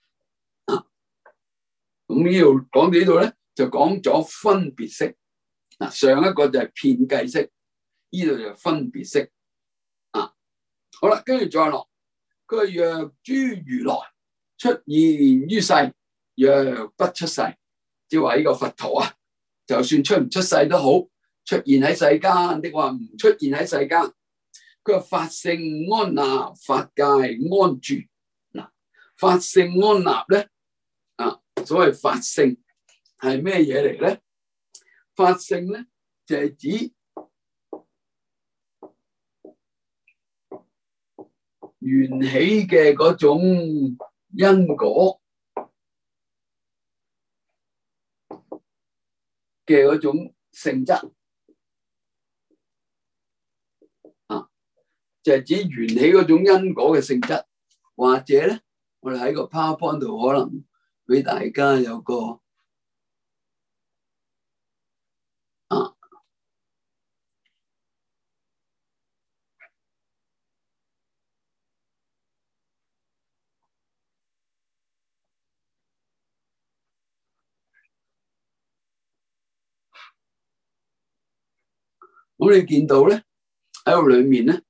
咁呢度講到呢度咧，就講咗分別識。上一個就係遍計識，呢度就分別識。好啦，跟住再落，佢話若諸如來出現於世，若不出世，即係話呢個佛陀啊，就算出唔出世都好，出現喺世間的話，唔出現喺世間。佢話法性安立，法界安住。嗱，法性安立咧，所謂法性係咩嘢嚟咧？法性咧就係指緣起嘅嗰種因果嘅嗰種性質，就係指緣起嗰種因果嘅性質，或者咧，我哋喺個 PowerPoint 度可能俾大家有個咁你見到咧喺度裏面咧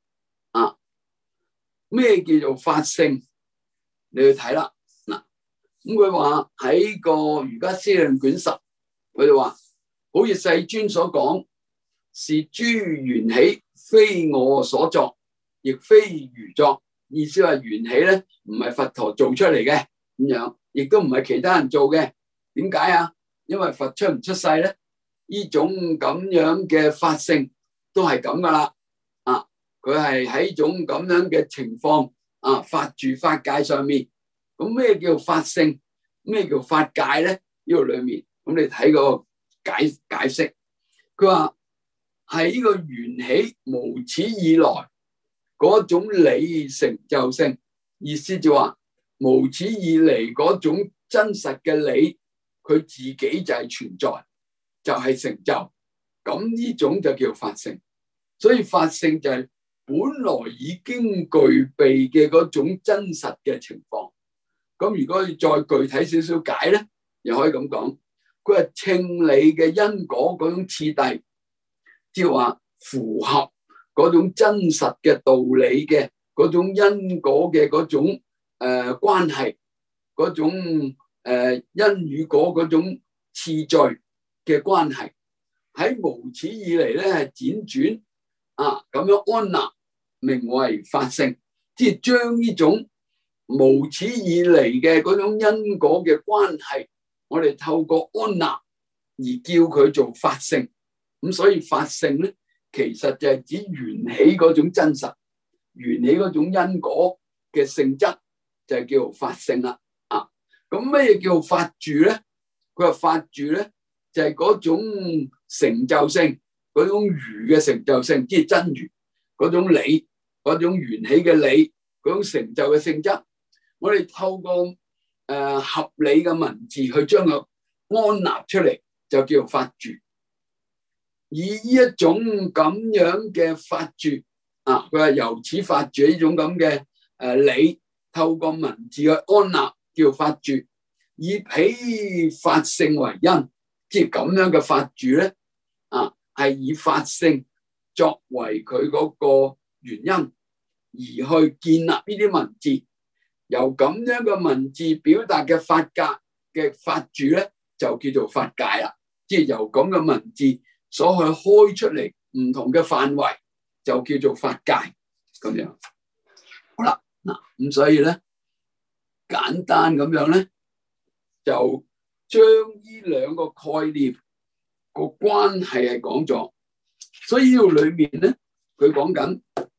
咩叫做法性？你去睇啦。嗱，咁佢話喺個《瑜伽師地論》卷10，佢哋話好似世尊所講，是諸緣起，非我所作，亦非餘作。意思話緣起咧唔係佛陀做出嚟嘅咁樣，亦都唔係其他人做嘅。點解啊？因為佛出唔出世咧，呢種咁樣嘅法性都係咁噶啦。佢係喺種咁樣嘅情況法住法界上面。咁咩叫法性？咩叫法界咧？呢個裏面咁你睇個解釋，佢話係呢個緣起無始以來嗰種理成就性，意思就話無始以嚟嗰種真實嘅理，佢自己就係存在，就係成就。咁呢種就叫法性。所以法性就係本來已經具備嘅嗰種真實嘅情況。咁如果要再具體少少解咧，又可以咁講，佢係稱理嘅因果嗰種次第，即係話符合嗰種真實嘅道理嘅嗰種因果嘅嗰種關係，嗰種因與果嗰種次序嘅關係，喺無始以嚟咧係輾轉咁樣安立，名為法性，即係將呢種無始以嚟嘅嗰種因果嘅關係，我哋透過安立而叫佢做法性。咁所以法性咧，其實就係指緣起嗰種真實，緣起嗰種因果嘅性質，就係叫做法性啦。咁咩叫法住咧？佢話法住咧就係嗰種成就性，嗰種如嘅成就性，即係真如嗰種理，嗰種緣起嘅理，嗰種成就嘅性質。我哋透過合理嘅文字去將佢安立出嚟，就叫做法住。以呢一種咁樣嘅法住佢話由此法住呢種咁嘅理，透過文字去安立，叫法住。以彼法性為因，即係咁樣嘅法住咧，係以法性作為佢嗰個原因，而去建立呢啲文字。由咁樣嘅文字表達嘅法格嘅法住咧，就叫做法界啦。即係由咁嘅文字所去開出嚟唔同嘅範圍，就叫做法界咁樣。好啦，咁所以咧，簡單咁樣咧，就將呢兩個概念個關係係講咗。所以呢度裏面咧，佢講緊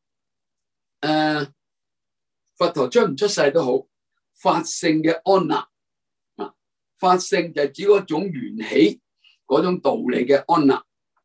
佛陀出唔出世都好，法性嘅安立法性就係指嗰種緣起嗰種道理嘅安立。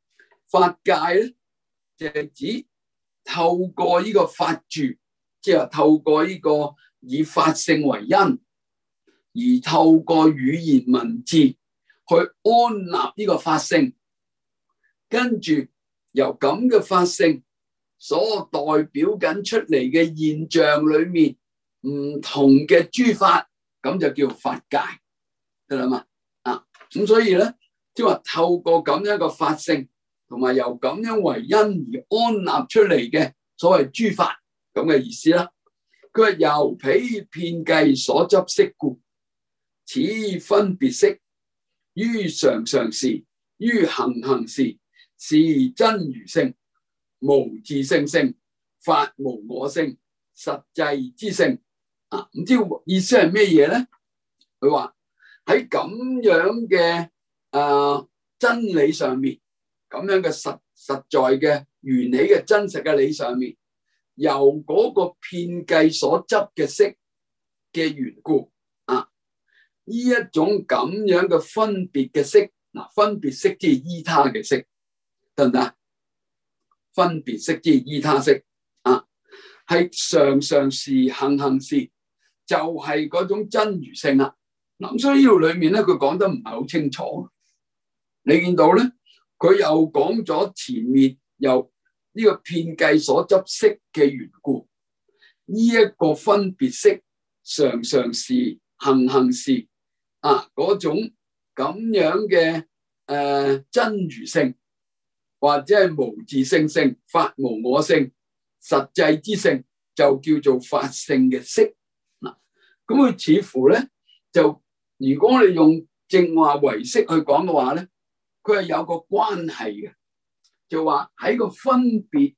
法界咧就係指透過呢個法住，即係透過呢個以法性為因，而透過語言文字去安立呢個法性，跟住由咁嘅法性所代表緊出嚟嘅現象裏面唔同嘅諸法，咁就叫法界，得啦嘛？咁所以咧，即係話透過咁樣一個法性，同埋由咁樣為因而安立出嚟嘅所謂諸法咁嘅意思啦。佢話由彼遍計所執色故，此分別色於常常時，於行行時，是真如性，無自性性，法無我性，實際之性。唔知意思係咩嘢咧？佢話喺咁樣嘅真理上面，咁樣嘅實在嘅緣起嘅真實嘅理上面，由嗰個遍計所執嘅色嘅緣故，呢一種咁樣嘅分別嘅色，分別色即係依他嘅色，得唔得？分別色即係依他色，係常常時、行行時，就係嗰種真如性啦。咁所以呢度裏面咧，佢講得唔係好清楚。你見到咧，佢又講咗前面由呢個遍計所執色嘅緣故，呢一個分別色常常時、行行時嗰種咁樣嘅真如性，或者係無自性性、法無我性、實際之性，就叫做法性嘅色。咁佢似乎咧，就如果你用正話唯識去講嘅話咧，佢係有個關係嘅，就話喺個分別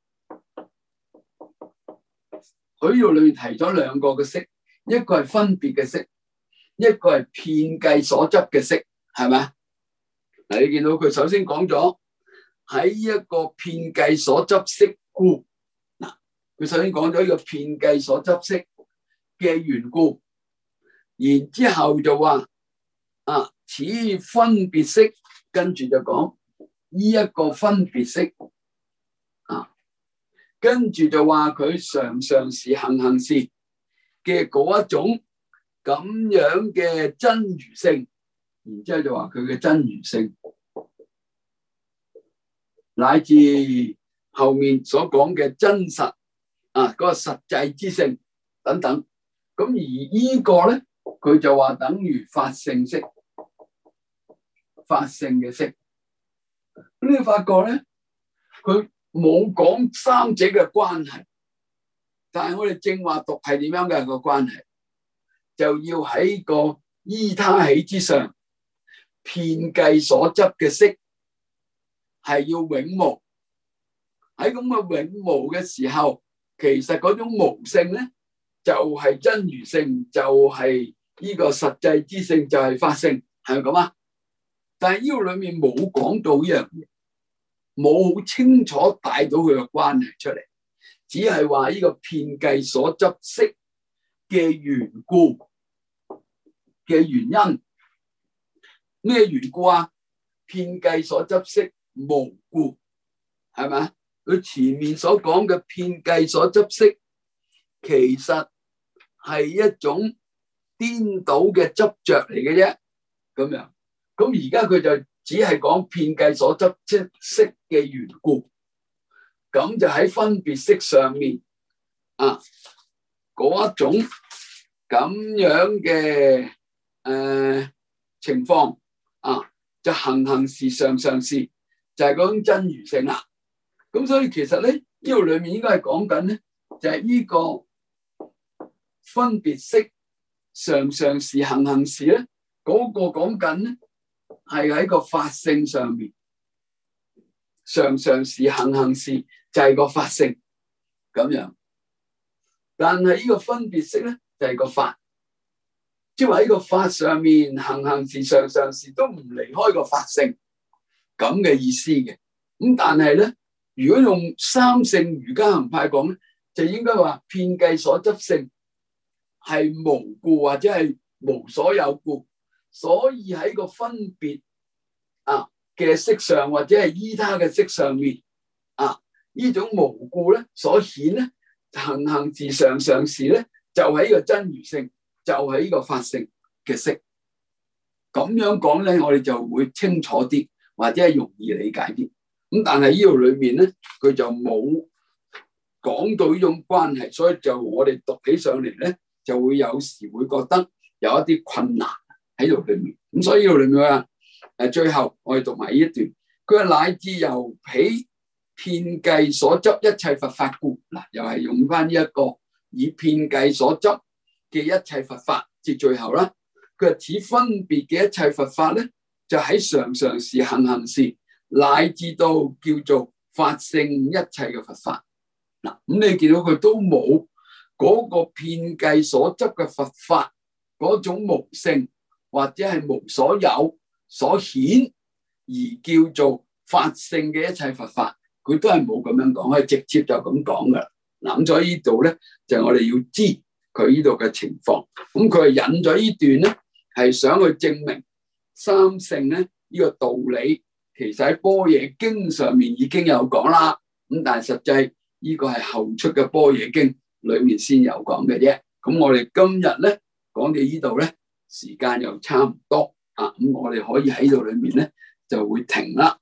佢呢度裏面提咗兩個嘅色，一個係分別嘅色，一個係遍計所執嘅色，係咪？嗱，你見到佢首先講咗喺一個遍計所執色故，佢首先講咗呢個遍計所執色嘅緣故，然之後就話此分別色，跟住就講呢一個分別色，跟住就話佢常常時、行行時嘅嗰一種咁樣嘅真如性，然之後就話佢嘅真如性，乃至後面所講嘅真實嗰個實際之性等等。咁而呢個咧，佢就話等於法性色，法性嘅色。咁你發覺咧，佢冇講三者嘅關係，但係我哋正話讀係點樣嘅個關係，就要喺個依他起之上，遍計所執嘅色係要永無。喺咁嘅永無嘅時候，其實嗰種無性咧，就係真如性，就係呢個實際之性，就係法性，係咪咁啊？但係呢個裏面冇講到呢樣嘢，冇好清楚帶到佢嘅關係出嚟，只係話呢個遍計所執色嘅緣故嘅原因。咩緣故啊？遍計所執色無故，係咪？佢前面所講嘅遍計所執色，其實係一種顛倒嘅執着嚟嘅啫，咁樣。咁而家佢就只係講遍計所執色嘅緣故，咁就喺分別色上面嗰一種咁樣嘅情況就行行時、常常時，就係嗰種真如性啦。咁所以其實咧，呢度裏面應該係講緊咧，就係呢個分別色常常時、行行時咧，嗰個講緊咧係喺個法性上面，常常時、行行時就係個法性咁樣。但係呢個分別色咧就係個法，即係話喺個法上面行行時、常常時都唔離開個法性咁嘅意思嘅。咁但係咧，如果用三性瑜伽行派講咧，就應該話遍計所執性係無故或者係無所有故，所以喺個分別嘅色相或者係依他嘅色上面啊，呢種無故咧所顯咧行行時常常時咧，就係呢個真如性，就係呢個法性嘅色。咁樣講咧，我哋就會清楚啲，或者係容易理解啲。咁但係呢度裏面咧，佢就冇講到呢種關係，所以就我哋讀起上嚟咧，就會有時會覺得有一啲困難喺度裏面。咁所以呢度裏面話，最後我哋讀埋呢一段，佢話乃至由彼遍計所執一切佛法故，嗱又係用翻呢一個以遍計所執嘅一切佛法，至最後啦。佢話此分別嘅一切佛法咧，就喺常常時、行行時，乃至到叫做法性一切嘅佛法。嗱，咁你見到佢都冇嗰個遍計所執嘅佛法嗰種無性或者係無所有所顯而叫做法性嘅一切佛法，佢都係冇咁樣講，係直接就咁講噶啦。嗱，咁所以呢度咧就係我哋要知佢呢度嘅情況。咁佢係引咗呢段咧，係想去證明三性咧呢個道理，其實喺般若經上面已經有講啦。咁但係實際呢個係後出嘅般若經裏面先有講嘅啫。咁我哋今日咧講到呢度咧，時間又差唔多啊。咁我哋可以喺度裏面咧就會停啦。